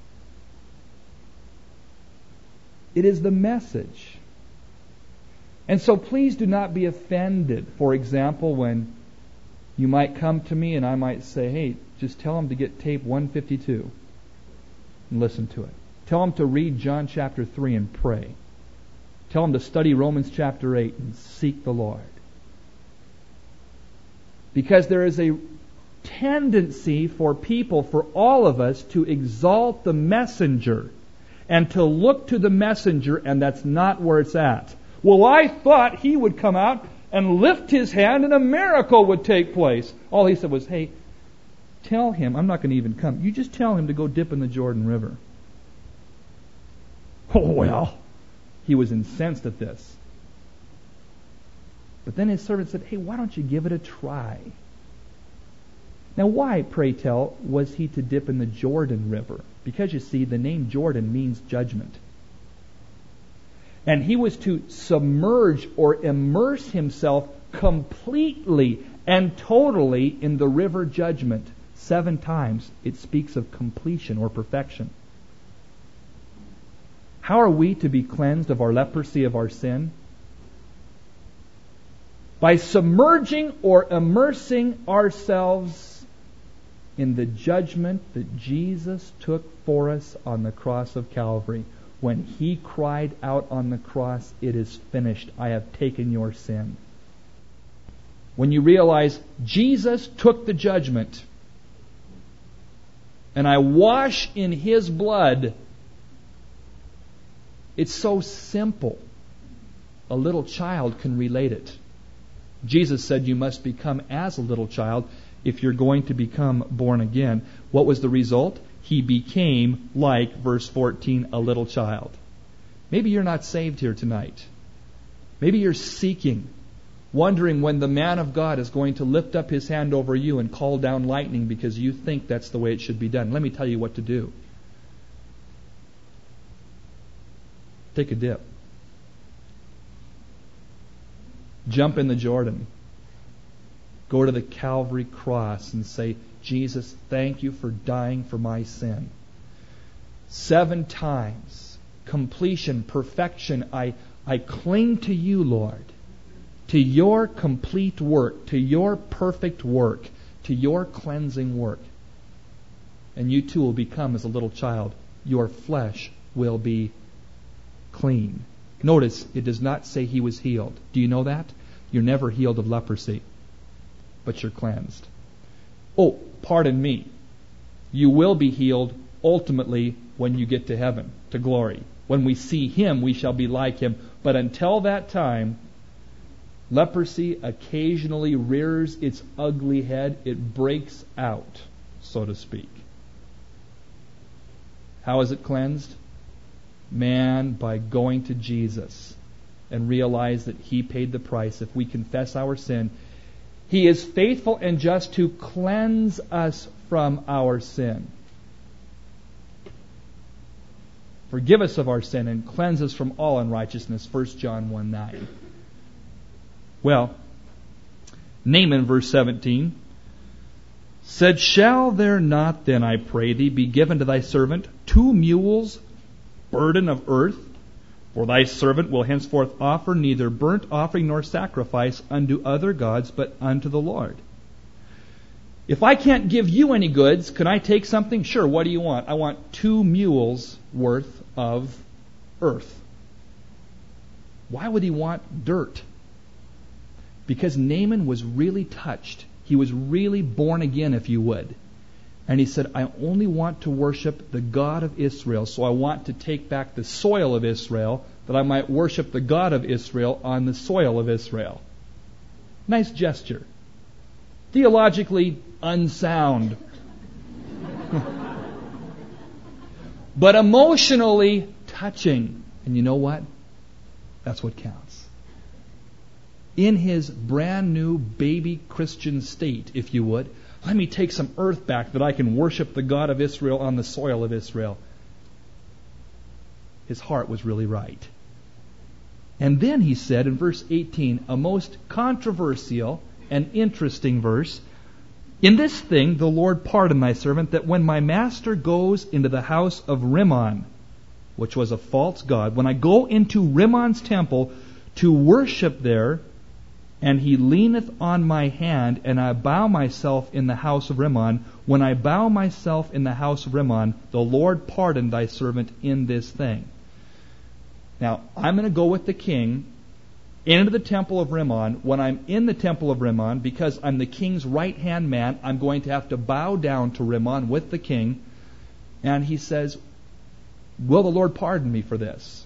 It is the message. And so please do not be offended. For example, when you might come to me and I might say, hey, just tell them to get tape one fifty-two and listen to it. Tell them to read John chapter three and pray. Tell them to study Romans chapter eight and seek the Lord. Because there is a tendency for people, for all of us, to exalt the messenger and to look to the messenger, and that's not where it's at. Well, I thought he would come out and lift his hand and a miracle would take place. All he said was, hey, tell him, I'm not going to even come. You just tell him to go dip in the Jordan River. Oh, well, he was incensed at this. But then his servant said, hey, why don't you give it a try? Now, why, pray tell, was he to dip in the Jordan River? Because, you see, the name Jordan means judgment. And he was to submerge or immerse himself completely and totally in the river judgment. Seven times it speaks of completion or perfection. How are we to be cleansed of our leprosy of our sin? By submerging or immersing ourselves in the judgment that Jesus took for us on the cross of Calvary. When He cried out on the cross, it is finished. I have taken your sin. When you realize Jesus took the judgment and I wash in His blood, it's so simple. A little child can relate it. Jesus said you must become as a little child if you're going to become born again. What was the result? He became like, verse fourteen, a little child. Maybe you're not saved here tonight. Maybe you're seeking, wondering when the man of God is going to lift up his hand over you and call down lightning because you think that's the way it should be done. Let me tell you what to do. Take a dip. Jump in the Jordan. Go to the Calvary cross and say, Jesus, thank you for dying for my sin. Seven times, completion, perfection, I, I cling to you, Lord, to your complete work, to your perfect work, to your cleansing work. And you too will become as a little child. Your flesh will be clean. Notice, it does not say he was healed. Do you know that? You're never healed of leprosy, but you're cleansed. Oh, pardon me. You will be healed ultimately when you get to heaven, to glory. When we see Him, we shall be like Him. But until that time, leprosy occasionally rears its ugly head. It breaks out, so to speak. How is it cleansed? Man, by going to Jesus and realize that He paid the price. If we confess our sin, He is faithful and just to cleanse us from our sin. Forgive us of our sin and cleanse us from all unrighteousness. First John one nine. Well, Naaman, verse seventeen, said, Shall there not then, I pray thee, be given to thy servant two mules, burden of earth? For thy servant will henceforth offer neither burnt offering nor sacrifice unto other gods, but unto the Lord. If I can't give you any goods, can I take something? Sure, what do you want? I want two mules worth of earth. Why would he want dirt? Because Naaman was really touched. He was really born again, if you would. And he said, I only want to worship the God of Israel, so I want to take back the soil of Israel, that I might worship the God of Israel on the soil of Israel. Nice gesture. Theologically unsound. But emotionally touching. And you know what? That's what counts. In his brand new baby Christian state, if you would, let me take some earth back that I can worship the God of Israel on the soil of Israel. His heart was really right. And then he said in verse eighteen, a most controversial and interesting verse, in this thing the Lord pardon thy servant, that when my master goes into the house of Rimmon, which was a false god, when I go into Rimmon's temple to worship there, and he leaneth on my hand, and I bow myself in the house of Rimmon, when I bow myself in the house of Rimmon, the Lord pardon thy servant in this thing. Now, I'm going to go with the king into the temple of Rimmon. When I'm in the temple of Rimmon, because I'm the king's right-hand man, I'm going to have to bow down to Rimmon with the king. And he says, will the Lord pardon me for this?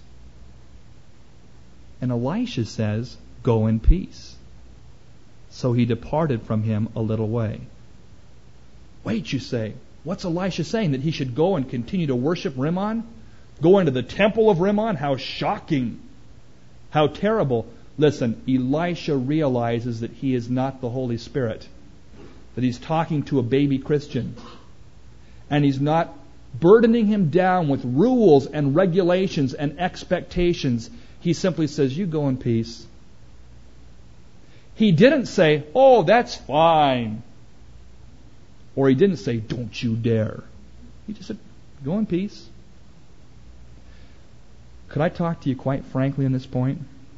And Elisha says, go in peace. So he departed from him a little way. Wait, you say, what's Elisha saying? That he should go and continue to worship Rimmon? Go into the temple of Rimmon? How shocking. How terrible. Listen, Elisha realizes that he is not the Holy Spirit. That he's talking to a baby Christian. And he's not burdening him down with rules and regulations and expectations. He simply says, you go in peace. He didn't say, oh, that's fine. Or he didn't say, don't you dare. He just said, go in peace. Could I talk to you quite frankly on this point?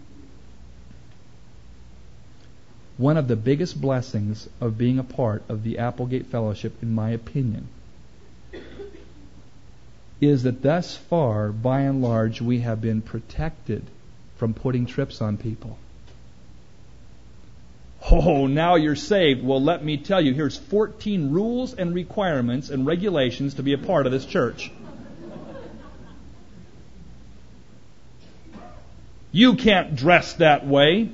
One of the biggest blessings of being a part of the Applegate Fellowship, in my opinion, is that thus far, by and large, we have been protected from putting trips on people. Oh, now you're saved. Well, let me tell you, here's fourteen rules and requirements and regulations to be a part of this church. You can't dress that way.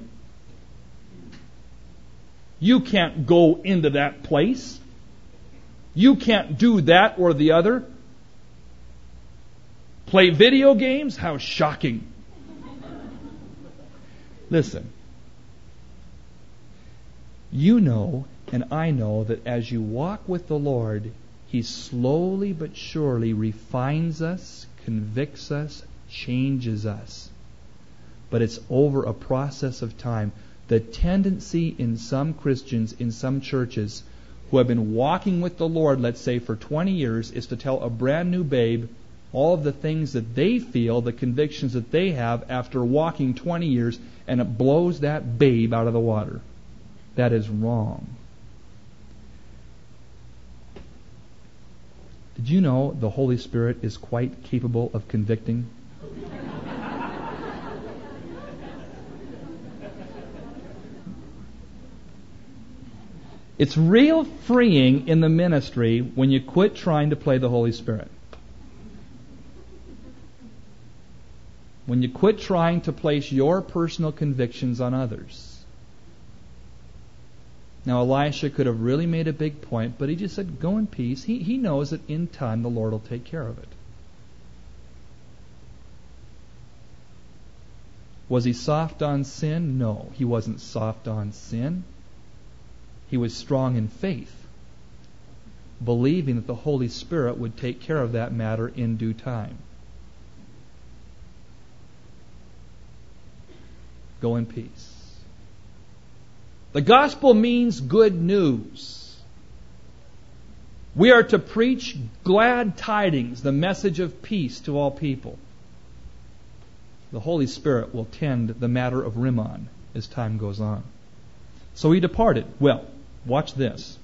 You can't go into that place. You can't do that or the other. Play video games? How shocking. Listen. You know, and I know, that as you walk with the Lord, He slowly but surely refines us, convicts us, changes us. But it's over a process of time. The tendency in some Christians, in some churches, who have been walking with the Lord, let's say for twenty years, is to tell a brand new babe all of the things that they feel, the convictions that they have after walking twenty years, and it blows that babe out of the water. That is wrong. Did you know the Holy Spirit is quite capable of convicting? It's real freeing in the ministry when you quit trying to play the Holy Spirit. When you quit trying to place your personal convictions on others. Now, Elisha could have really made a big point, but he just said, go in peace. He, he knows that in time the Lord will take care of it. Was he soft on sin? No, he wasn't soft on sin. He was strong in faith, believing that the Holy Spirit would take care of that matter in due time. Go in peace. The gospel means good news. We are to preach glad tidings, the message of peace to all people. The Holy Spirit will tend the matter of Rimmon as time goes on. So he departed. Well, watch this.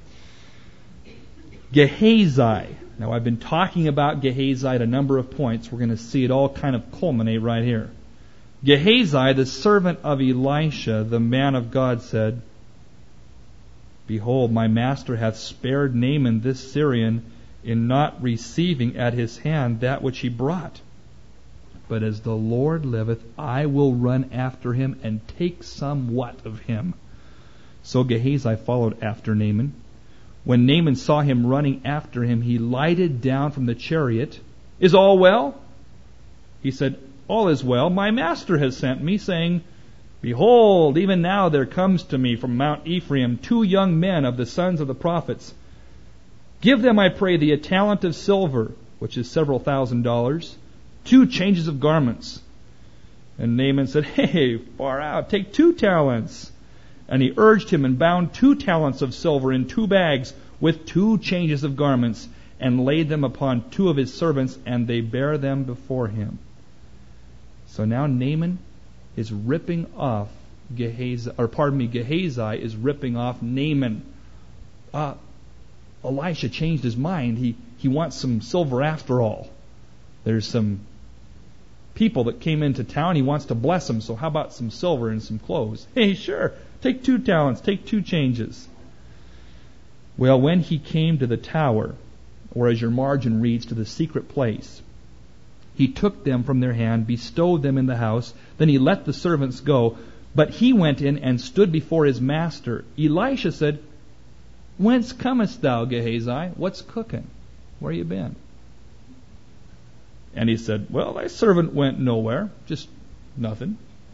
Gehazi. Now, I've been talking about Gehazi at a number of points. We're going to see it all kind of culminate right here. Gehazi, the servant of Elisha, the man of God, said, Behold, my master hath spared Naaman this Syrian in not receiving at his hand that which he brought. But as the Lord liveth, I will run after him and take somewhat of him. So Gehazi followed after Naaman. When Naaman saw him running after him, he lighted down from the chariot. Is all well? He said, All is well. My master has sent me, saying, Behold, even now there comes to me from Mount Ephraim two young men of the sons of the prophets. Give them, I pray thee, a talent of silver, which is several thousand dollars, two changes of garments. And Naaman said, Hey, far out, take two talents. And he urged him and bound two talents of silver in two bags with two changes of garments, and laid them upon two of his servants, and they bare them before him. So now Naaman is ripping off Gehazi, or pardon me, Gehazi is ripping off Naaman. Uh, Elisha changed his mind. He he wants some silver after all. There's some people that came into town. He wants to bless them. So how about some silver and some clothes? Hey, sure. Take two talents. Take two changes. Well, when he came to the tower, or as your margin reads, to the secret place, he took them from their hand, bestowed them in the house. Then he let the servants go. But he went in and stood before his master. Elisha said, Whence comest thou, Gehazi? What's cooking? Where you been? And he said, Well, thy servant went nowhere. Just nothing.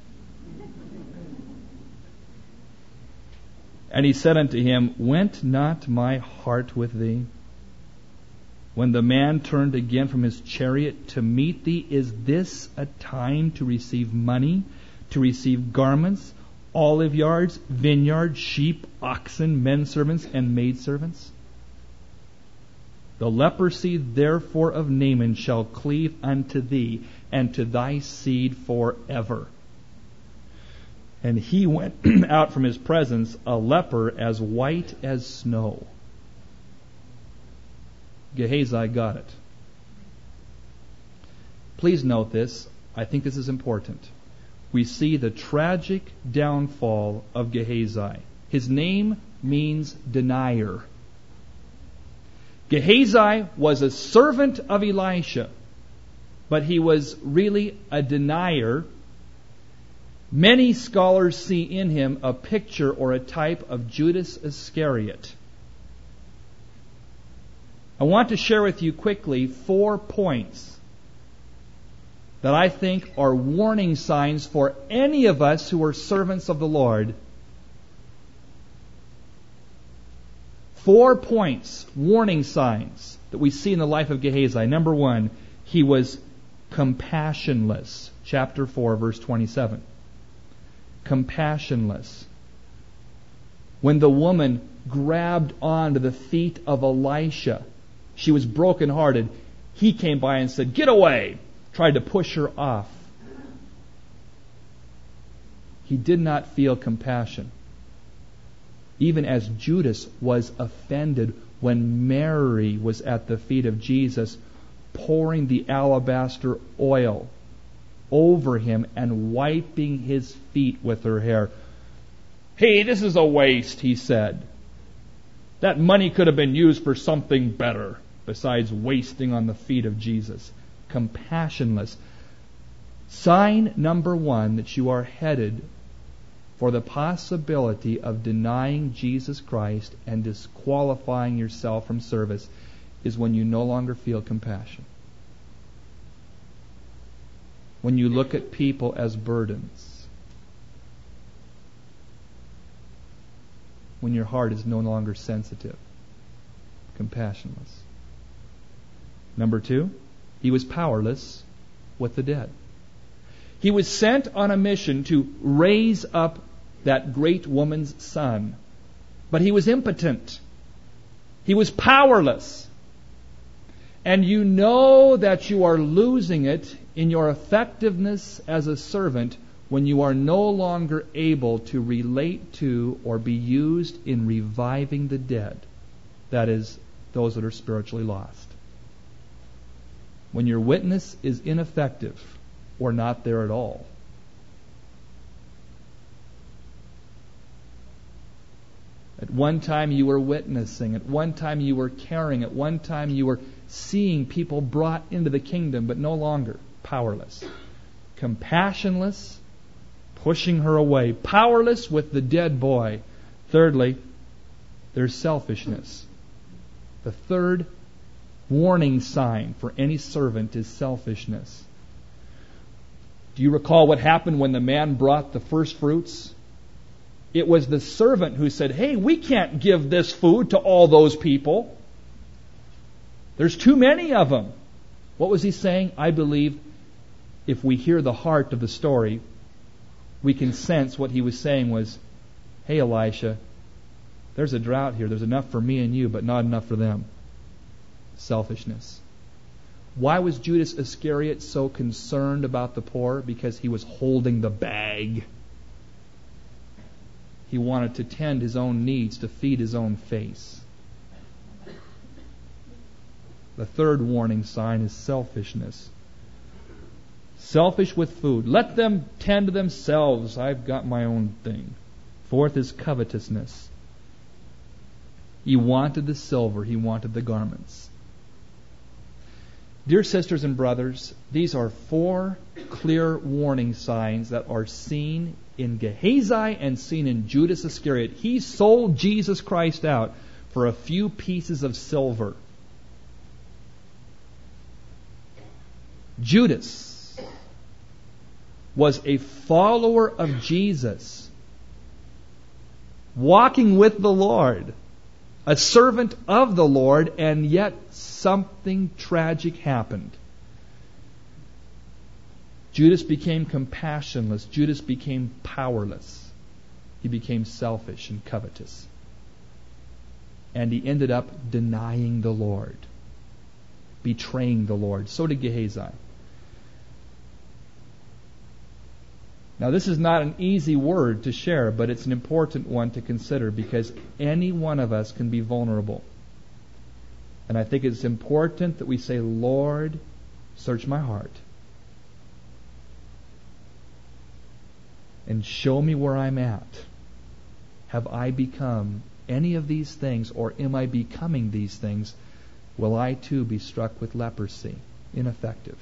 And he said unto him, Went not my heart with thee? When the man turned again from his chariot to meet thee, is this a time to receive money, to receive garments, olive yards, vineyards, sheep, oxen, men servants, and maid servants? The leprosy therefore of Naaman shall cleave unto thee, and to thy seed forever. And he went out from his presence, a leper as white as snow. Gehazi got it. Please note this. I think this is important. We see the tragic downfall of Gehazi. His name means denier. Gehazi was a servant of Elisha, but he was really a denier. Many scholars see in him a picture or a type of Judas Iscariot. I want to share with you quickly four points that I think are warning signs for any of us who are servants of the Lord. Four points, warning signs that we see in the life of Gehazi. Number one, he was compassionless. Chapter four, verse twenty-seven. Compassionless. When the woman grabbed onto the feet of Elisha, she was brokenhearted. He came by and said, Get away! Tried to push her off. He did not feel compassion. Even as Judas was offended when Mary was at the feet of Jesus, pouring the alabaster oil over him and wiping his feet with her hair. Hey, this is a waste, he said. That money could have been used for something better besides wasting on the feet of Jesus. Compassionless. Sign number one that you are headed for the possibility of denying Jesus Christ and disqualifying yourself from service is when you no longer feel compassion. When you look at people as burdens. When your heart is no longer sensitive, compassionless. Number two, he was powerless with the dead. He was sent on a mission to raise up that great woman's son. But he was impotent. He was powerless. And you know that you are losing it in your effectiveness as a servant when you are no longer able to relate to or be used in reviving the dead. That is, those that are spiritually lost. When your witness is ineffective or not there at all. At one time you were witnessing. At one time you were caring. At one time you were seeing people brought into the kingdom, but no longer. Powerless. Compassionless, pushing her away. Powerless with the dead boy. Thirdly, there's selfishness. The third warning sign for any servant is selfishness. Do you recall what happened when the man brought the first fruits? It was the servant who said, hey, we can't give this food to all those people. There's too many of them. What was he saying? I believe if we hear the heart of the story, we can sense what he was saying was, hey, Elisha, there's a drought here. There's enough for me and you, but not enough for them. Selfishness. Why was Judas Iscariot so concerned about the poor? Because he was holding the bag. He wanted to tend his own needs, to feed his own face. The third warning sign is selfishness. Selfish with food. Let them tend to themselves. I've got my own thing. Fourth is covetousness. He wanted the silver. He wanted the garments. Dear sisters and brothers, these are four clear warning signs that are seen in Gehazi and seen in Judas Iscariot. He sold Jesus Christ out for a few pieces of silver. Judas was a follower of Jesus, walking with the Lord, a servant of the Lord, and yet something tragic happened. Judas became compassionless. Judas became powerless. He became selfish and covetous. And he ended up denying the Lord, betraying the Lord. So did Gehazi. Now, this is not an easy word to share, but it's an important one to consider because any one of us can be vulnerable. And I think it's important that we say, Lord, search my heart. And show me where I'm at. Have I become any of these things, or am I becoming these things? Will I too be struck with leprosy? Ineffective.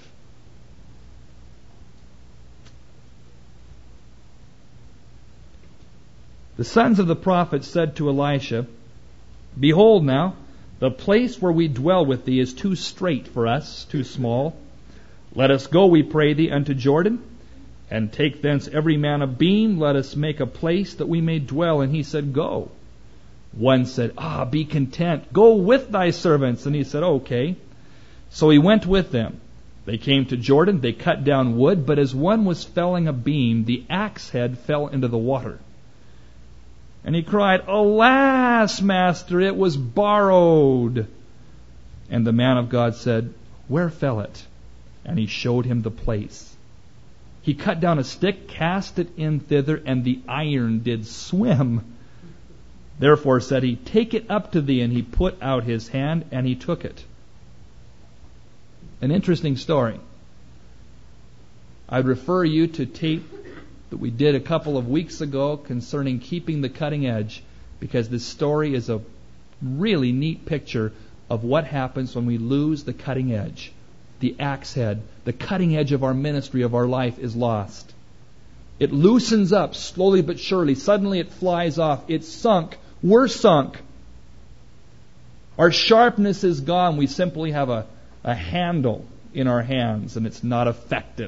The sons of the prophet said to Elisha, Behold now, the place where we dwell with thee is too strait for us, too small. Let us go, we pray thee, unto Jordan, and take thence every man a beam. Let us make a place that we may dwell. And he said, Go. One said, Ah, be content. Go with thy servants. And he said, Okay. So he went with them. They came to Jordan. They cut down wood. But as one was felling a beam, the axe head fell into the water. And he cried, Alas, master, it was borrowed. And the man of God said, Where fell it? And he showed him the place. He cut down a stick, cast it in thither, and the iron did swim. Therefore said he, Take it up to thee. And he put out his hand, and he took it. An interesting story. I'd refer you to tape that we did a couple of weeks ago concerning keeping the cutting edge, because this story is a really neat picture of what happens when we lose the cutting edge. The axe head, the cutting edge of our ministry, of our life, is lost. It loosens up slowly but surely. Suddenly it flies off. It's sunk. We're sunk. Our sharpness is gone. We simply have a, a handle in our hands, and it's not effective.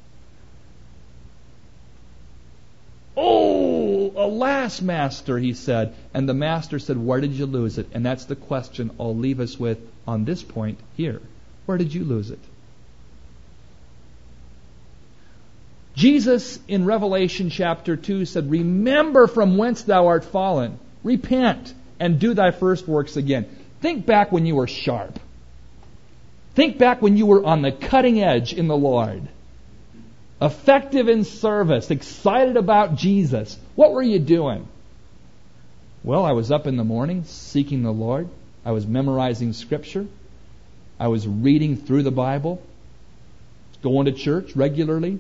Oh, alas, master, he said. And the master said, Where did you lose it? And that's the question I'll leave us with on this point here. Where did you lose it? Jesus in Revelation chapter two said, Remember from whence thou art fallen. Repent and do thy first works again. Think back when you were sharp. Think back when you were on the cutting edge in the Lord. Effective in service, excited about Jesus. What were you doing? Well, I was up in the morning seeking the Lord. I was memorizing Scripture. I was reading through the Bible. Going to church regularly.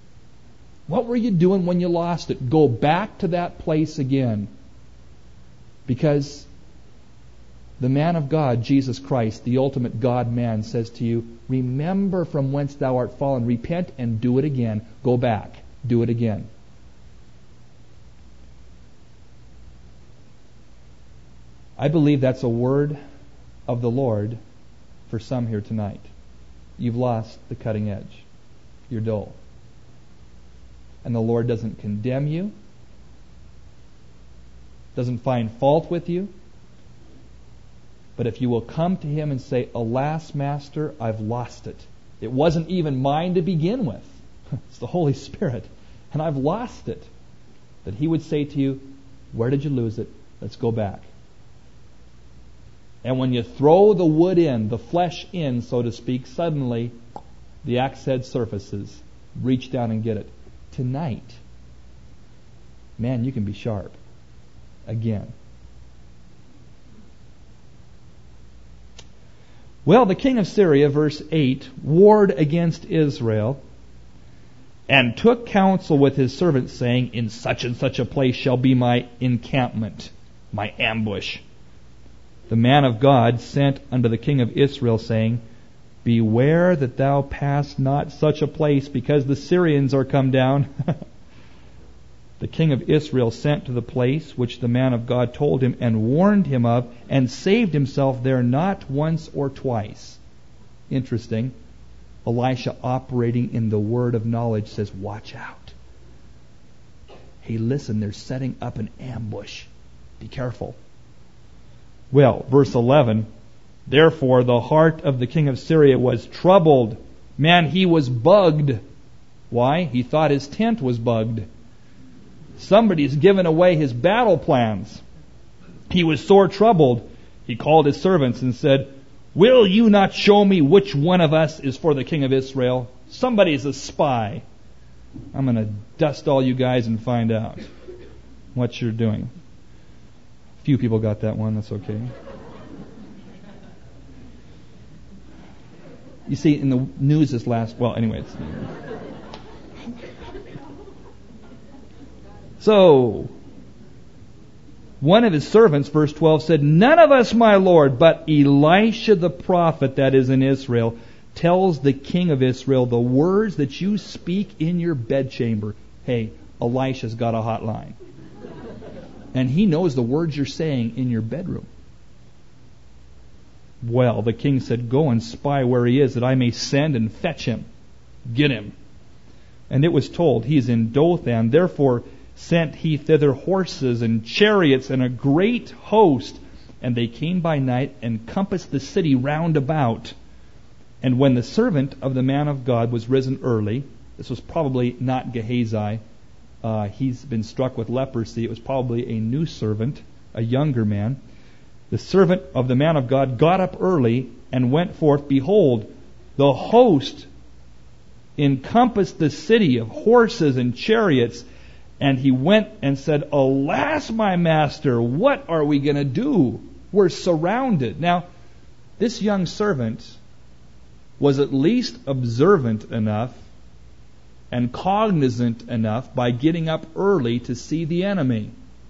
What were you doing when you lost it? Go back to that place again. Because the man of God, Jesus Christ, the ultimate God-man, says to you, remember from whence thou art fallen. Repent and do it again. Go back. Do it again. I believe that's a word of the Lord for some here tonight. You've lost the cutting edge. You're dull. And the Lord doesn't condemn you, doesn't find fault with you. But if you will come to Him and say, alas, Master, I've lost it. It wasn't even mine to begin with. It's the Holy Spirit. And I've lost it. That He would say to you, where did you lose it? Let's go back. And when you throw the wood in, the flesh in, so to speak, suddenly the axe head surfaces. Reach down and get it. Tonight, man, you can be sharp. Again. Well, the king of Syria, verse eight, warred against Israel and took counsel with his servants, saying, in such and such a place shall be my encampment, my ambush. The man of God sent unto the king of Israel, saying, beware that thou pass not such a place, because the Syrians are come down. The king of Israel sent to the place which the man of God told him, and warned him of, and saved himself there not once or twice. Interesting. Elisha, operating in the word of knowledge, says, watch out. Hey, listen, they're setting up an ambush. Be careful. Well, verse eleven, therefore the heart of the king of Syria was troubled. Man, he was bugged. Why? He thought his tent was bugged. Somebody's given away his battle plans. He was sore troubled. He called his servants and said, will you not show me which one of us is for the king of Israel? Somebody's a spy. I'm going to dust all you guys and find out what you're doing. Few people got that one. That's okay. You see, in the news this last... Well, anyway, it's... So, one of his servants, verse twelve, said, none of us, my Lord, but Elisha the prophet that is in Israel, tells the king of Israel the words that you speak in your bedchamber. Hey, Elisha's got a hotline. And he knows the words you're saying in your bedroom. Well, the king said, go and spy where he is, that I may send and fetch him. Get him. And it was told, he is in Dothan. Therefore sent he thither horses and chariots and a great host. And they came by night and compassed the city round about. And when the servant of the man of God was risen early, this was probably not Gehazi, uh, he's been struck with leprosy. It was probably a new servant, a younger man. The servant of the man of God got up early and went forth. Behold, the host encompassed the city of horses and chariots. And he went and said, alas, my master, what are we going to do? We're surrounded. Now, this young servant was at least observant enough and cognizant enough by getting up early to see the enemy.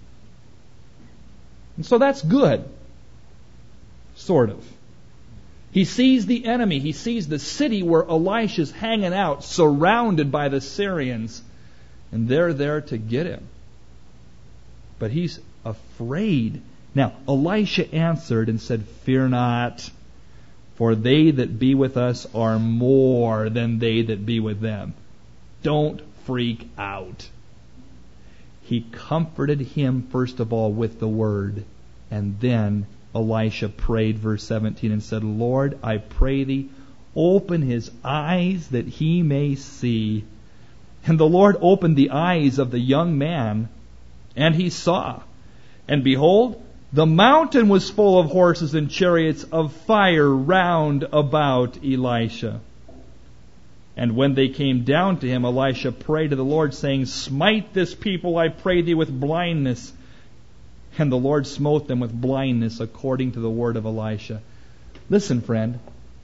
And so that's good. Sort of. He sees the enemy. He sees the city where Elisha's hanging out, surrounded by the Syrians. And they're there to get him. But he's afraid. Now, Elisha answered and said, fear not, for they that be with us are more than they that be with them. Don't freak out. He comforted him, first of all, with the word. And then Elisha prayed, verse seventeen, and said, Lord, I pray thee, open his eyes that he may see. And the Lord opened the eyes of the young man, and he saw. And behold, the mountain was full of horses and chariots of fire round about Elisha. And when they came down to him, Elisha prayed to the Lord, saying, smite this people, I pray thee, with blindness. And the Lord smote them with blindness according to the word of Elisha. Listen, friend.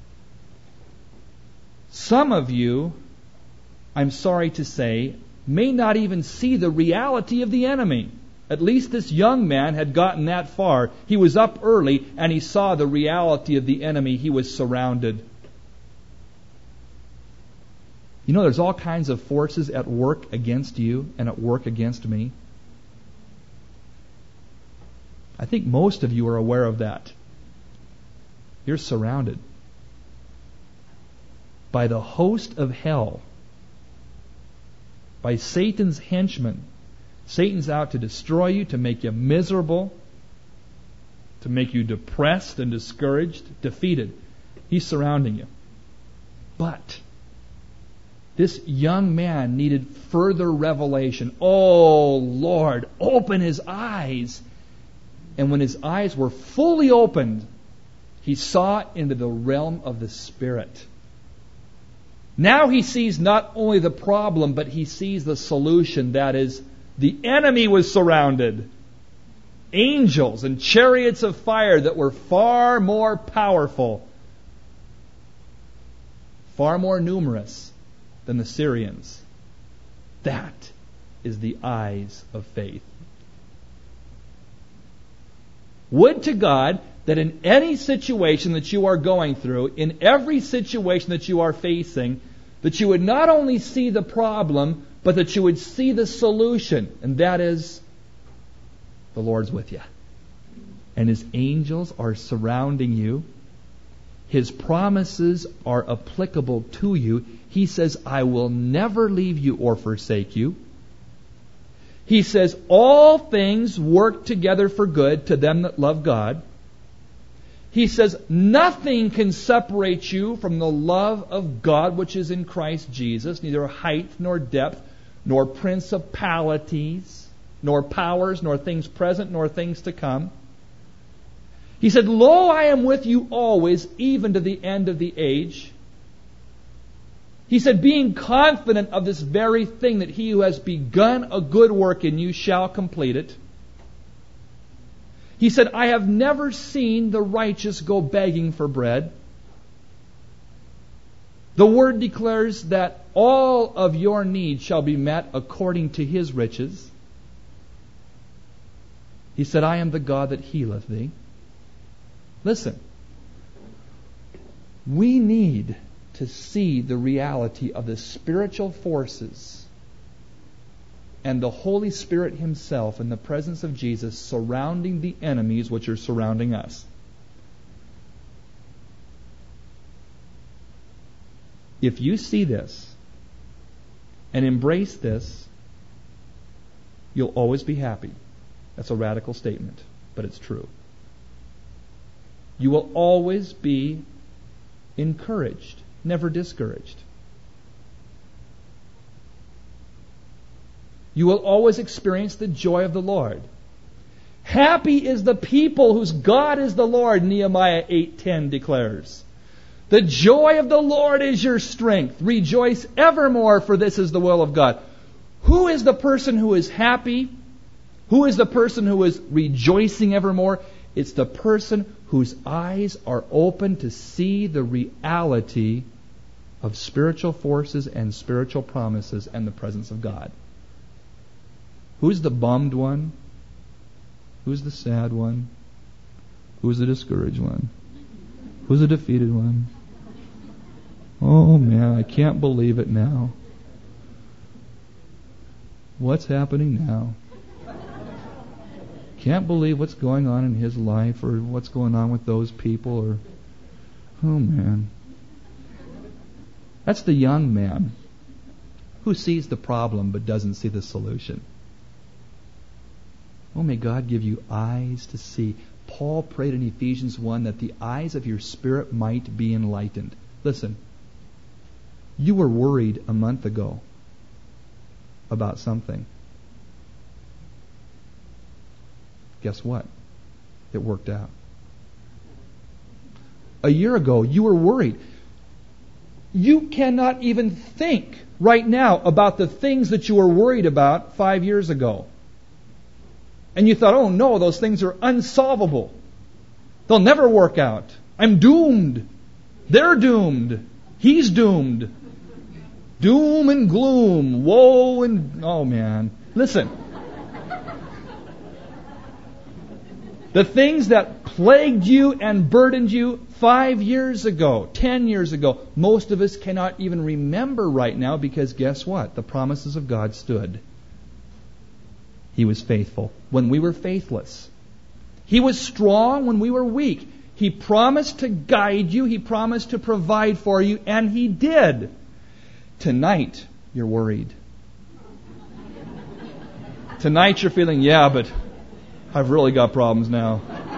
Some of you, I'm sorry to say, may not even see the reality of the enemy. At least this young man had gotten that far. He was up early and he saw the reality of the enemy. He was surrounded. You know, there's all kinds of forces at work against you and at work against me. I think most of you are aware of that. You're surrounded by the host of hell, by Satan's henchmen. Satan's out to destroy you, to make you miserable, to make you depressed and discouraged, defeated. He's surrounding you. But this young man needed further revelation. Oh, Lord, open his eyes. And when his eyes were fully opened, he saw into the realm of the Spirit. Now he sees not only the problem, but he sees the solution. That is, the enemy was surrounded. Angels and chariots of fire that were far more powerful, far more numerous than the Syrians. That is the eyes of faith. Would to God that in any situation that you are going through, in every situation that you are facing, that you would not only see the problem, but that you would see the solution. And that is, the Lord's with you. And His angels are surrounding you. His promises are applicable to you. He says, I will never leave you or forsake you. He says, all things work together for good to them that love God. He says, nothing can separate you from the love of God which is in Christ Jesus, neither height nor depth, nor principalities, nor powers, nor things present, nor things to come. He said, lo, I am with you always, even to the end of the age. He said, being confident of this very thing, that he who has begun a good work in you shall complete it. He said, I have never seen the righteous go begging for bread. The Word declares that all of your needs shall be met according to His riches. He said, I am the God that healeth thee. Listen, we need to see the reality of the spiritual forces and the Holy Spirit Himself in the presence of Jesus surrounding the enemies which are surrounding us. If you see this and embrace this, you'll always be happy. That's a radical statement, but it's true. You will always be encouraged, never discouraged. You will always experience the joy of the Lord. Happy is the people whose God is the Lord, Nehemiah eight ten declares. The joy of the Lord is your strength. Rejoice evermore, for this is the will of God. Who is the person who is happy? Who is the person who is rejoicing evermore? It's the person whose eyes are open to see the reality of spiritual forces and spiritual promises and the presence of God. Who's the bummed one? Who's the sad one? Who's the discouraged one? Who's the defeated one? Oh man, I can't believe it now. What's happening now? Can't believe what's going on in his life, or what's going on with those people, or oh man. That's the young man who sees the problem but doesn't see the solution. Oh, may God give you eyes to see. Paul prayed in Ephesians one that the eyes of your spirit might be enlightened. Listen, you were worried a month ago about something. Guess what? It worked out. A year ago, you were worried. You cannot even think right now about the things that you were worried about five years ago. And you thought, oh no, those things are unsolvable. They'll never work out. I'm doomed. They're doomed. He's doomed. Doom and gloom. Woe and... Oh man. Listen. The things that plagued you and burdened you five years ago, ten years ago, most of us cannot even remember right now because guess what? The promises of God stood. He was faithful when we were faithless. He was strong when we were weak. He promised to guide you. He promised to provide for you, and He did. Tonight, you're worried. Tonight, you're feeling, yeah, but I've really got problems now.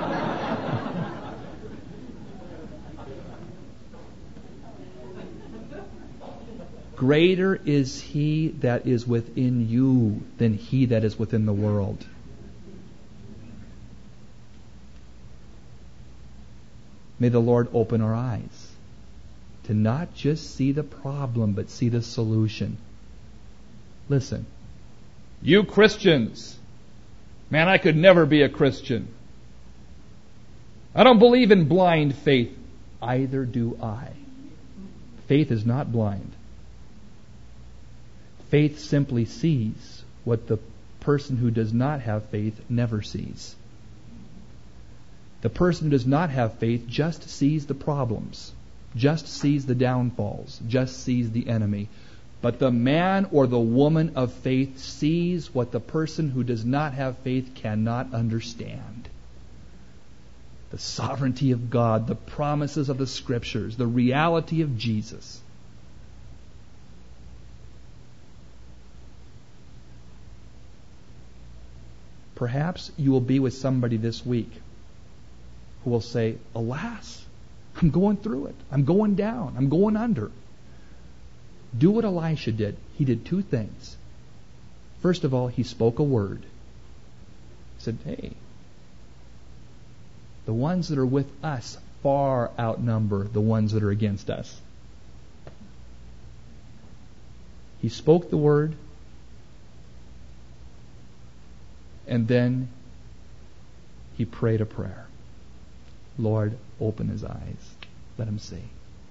Greater is He that is within you than he that is within the world. May the Lord open our eyes to not just see the problem, but see the solution. Listen, you Christians, man, I could never be a Christian. I don't believe in blind faith. Either do I. Faith is not blind. Faith simply sees what the person who does not have faith never sees. The person who does not have faith just sees the problems, just sees the downfalls, just sees the enemy. But the man or the woman of faith sees what the person who does not have faith cannot understand. The sovereignty of God, the promises of the Scriptures, the reality of Jesus. Perhaps you will be with somebody this week who will say, alas, I'm going through it. I'm going down. I'm going under. Do what Elisha did. He did two things. First of all, he spoke a word. He said, hey, the ones that are with us far outnumber the ones that are against us. He spoke the word, and then he prayed a prayer. Lord, open his eyes. Let him see.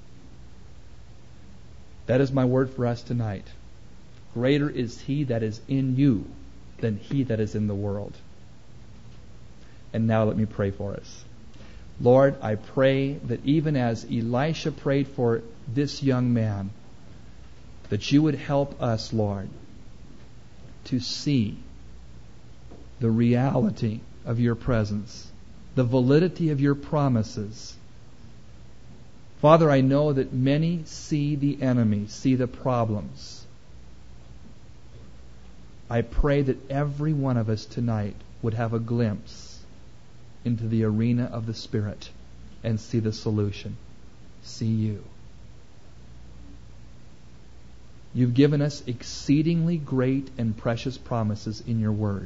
That is my word for us tonight. Greater is He that is in you than he that is in the world. And now let me pray for us. Lord, I pray that even as Elisha prayed for this young man, that you would help us, Lord, to see the reality of your presence, the validity of your promises. Father, I know that many see the enemy, see the problems. I pray that every one of us tonight would have a glimpse into the arena of the Spirit and see the solution. See you. You've given us exceedingly great and precious promises in your word.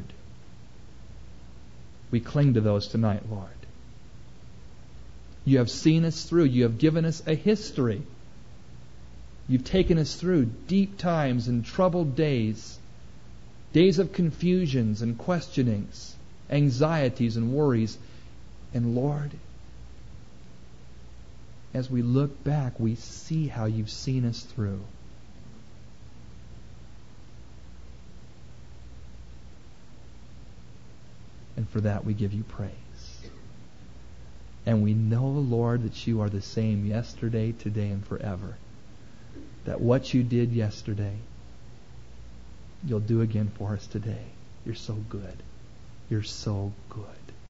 We cling to those tonight, Lord. You have seen us through. You have given us a history. You've taken us through deep times and troubled days, days of confusions and questionings, anxieties and worries. And Lord, as we look back, we see how you've seen us through. And for that we give you praise. And we know, Lord, that you are the same yesterday, today, and forever. That what you did yesterday, you'll do again for us today. You're so good. You're so good.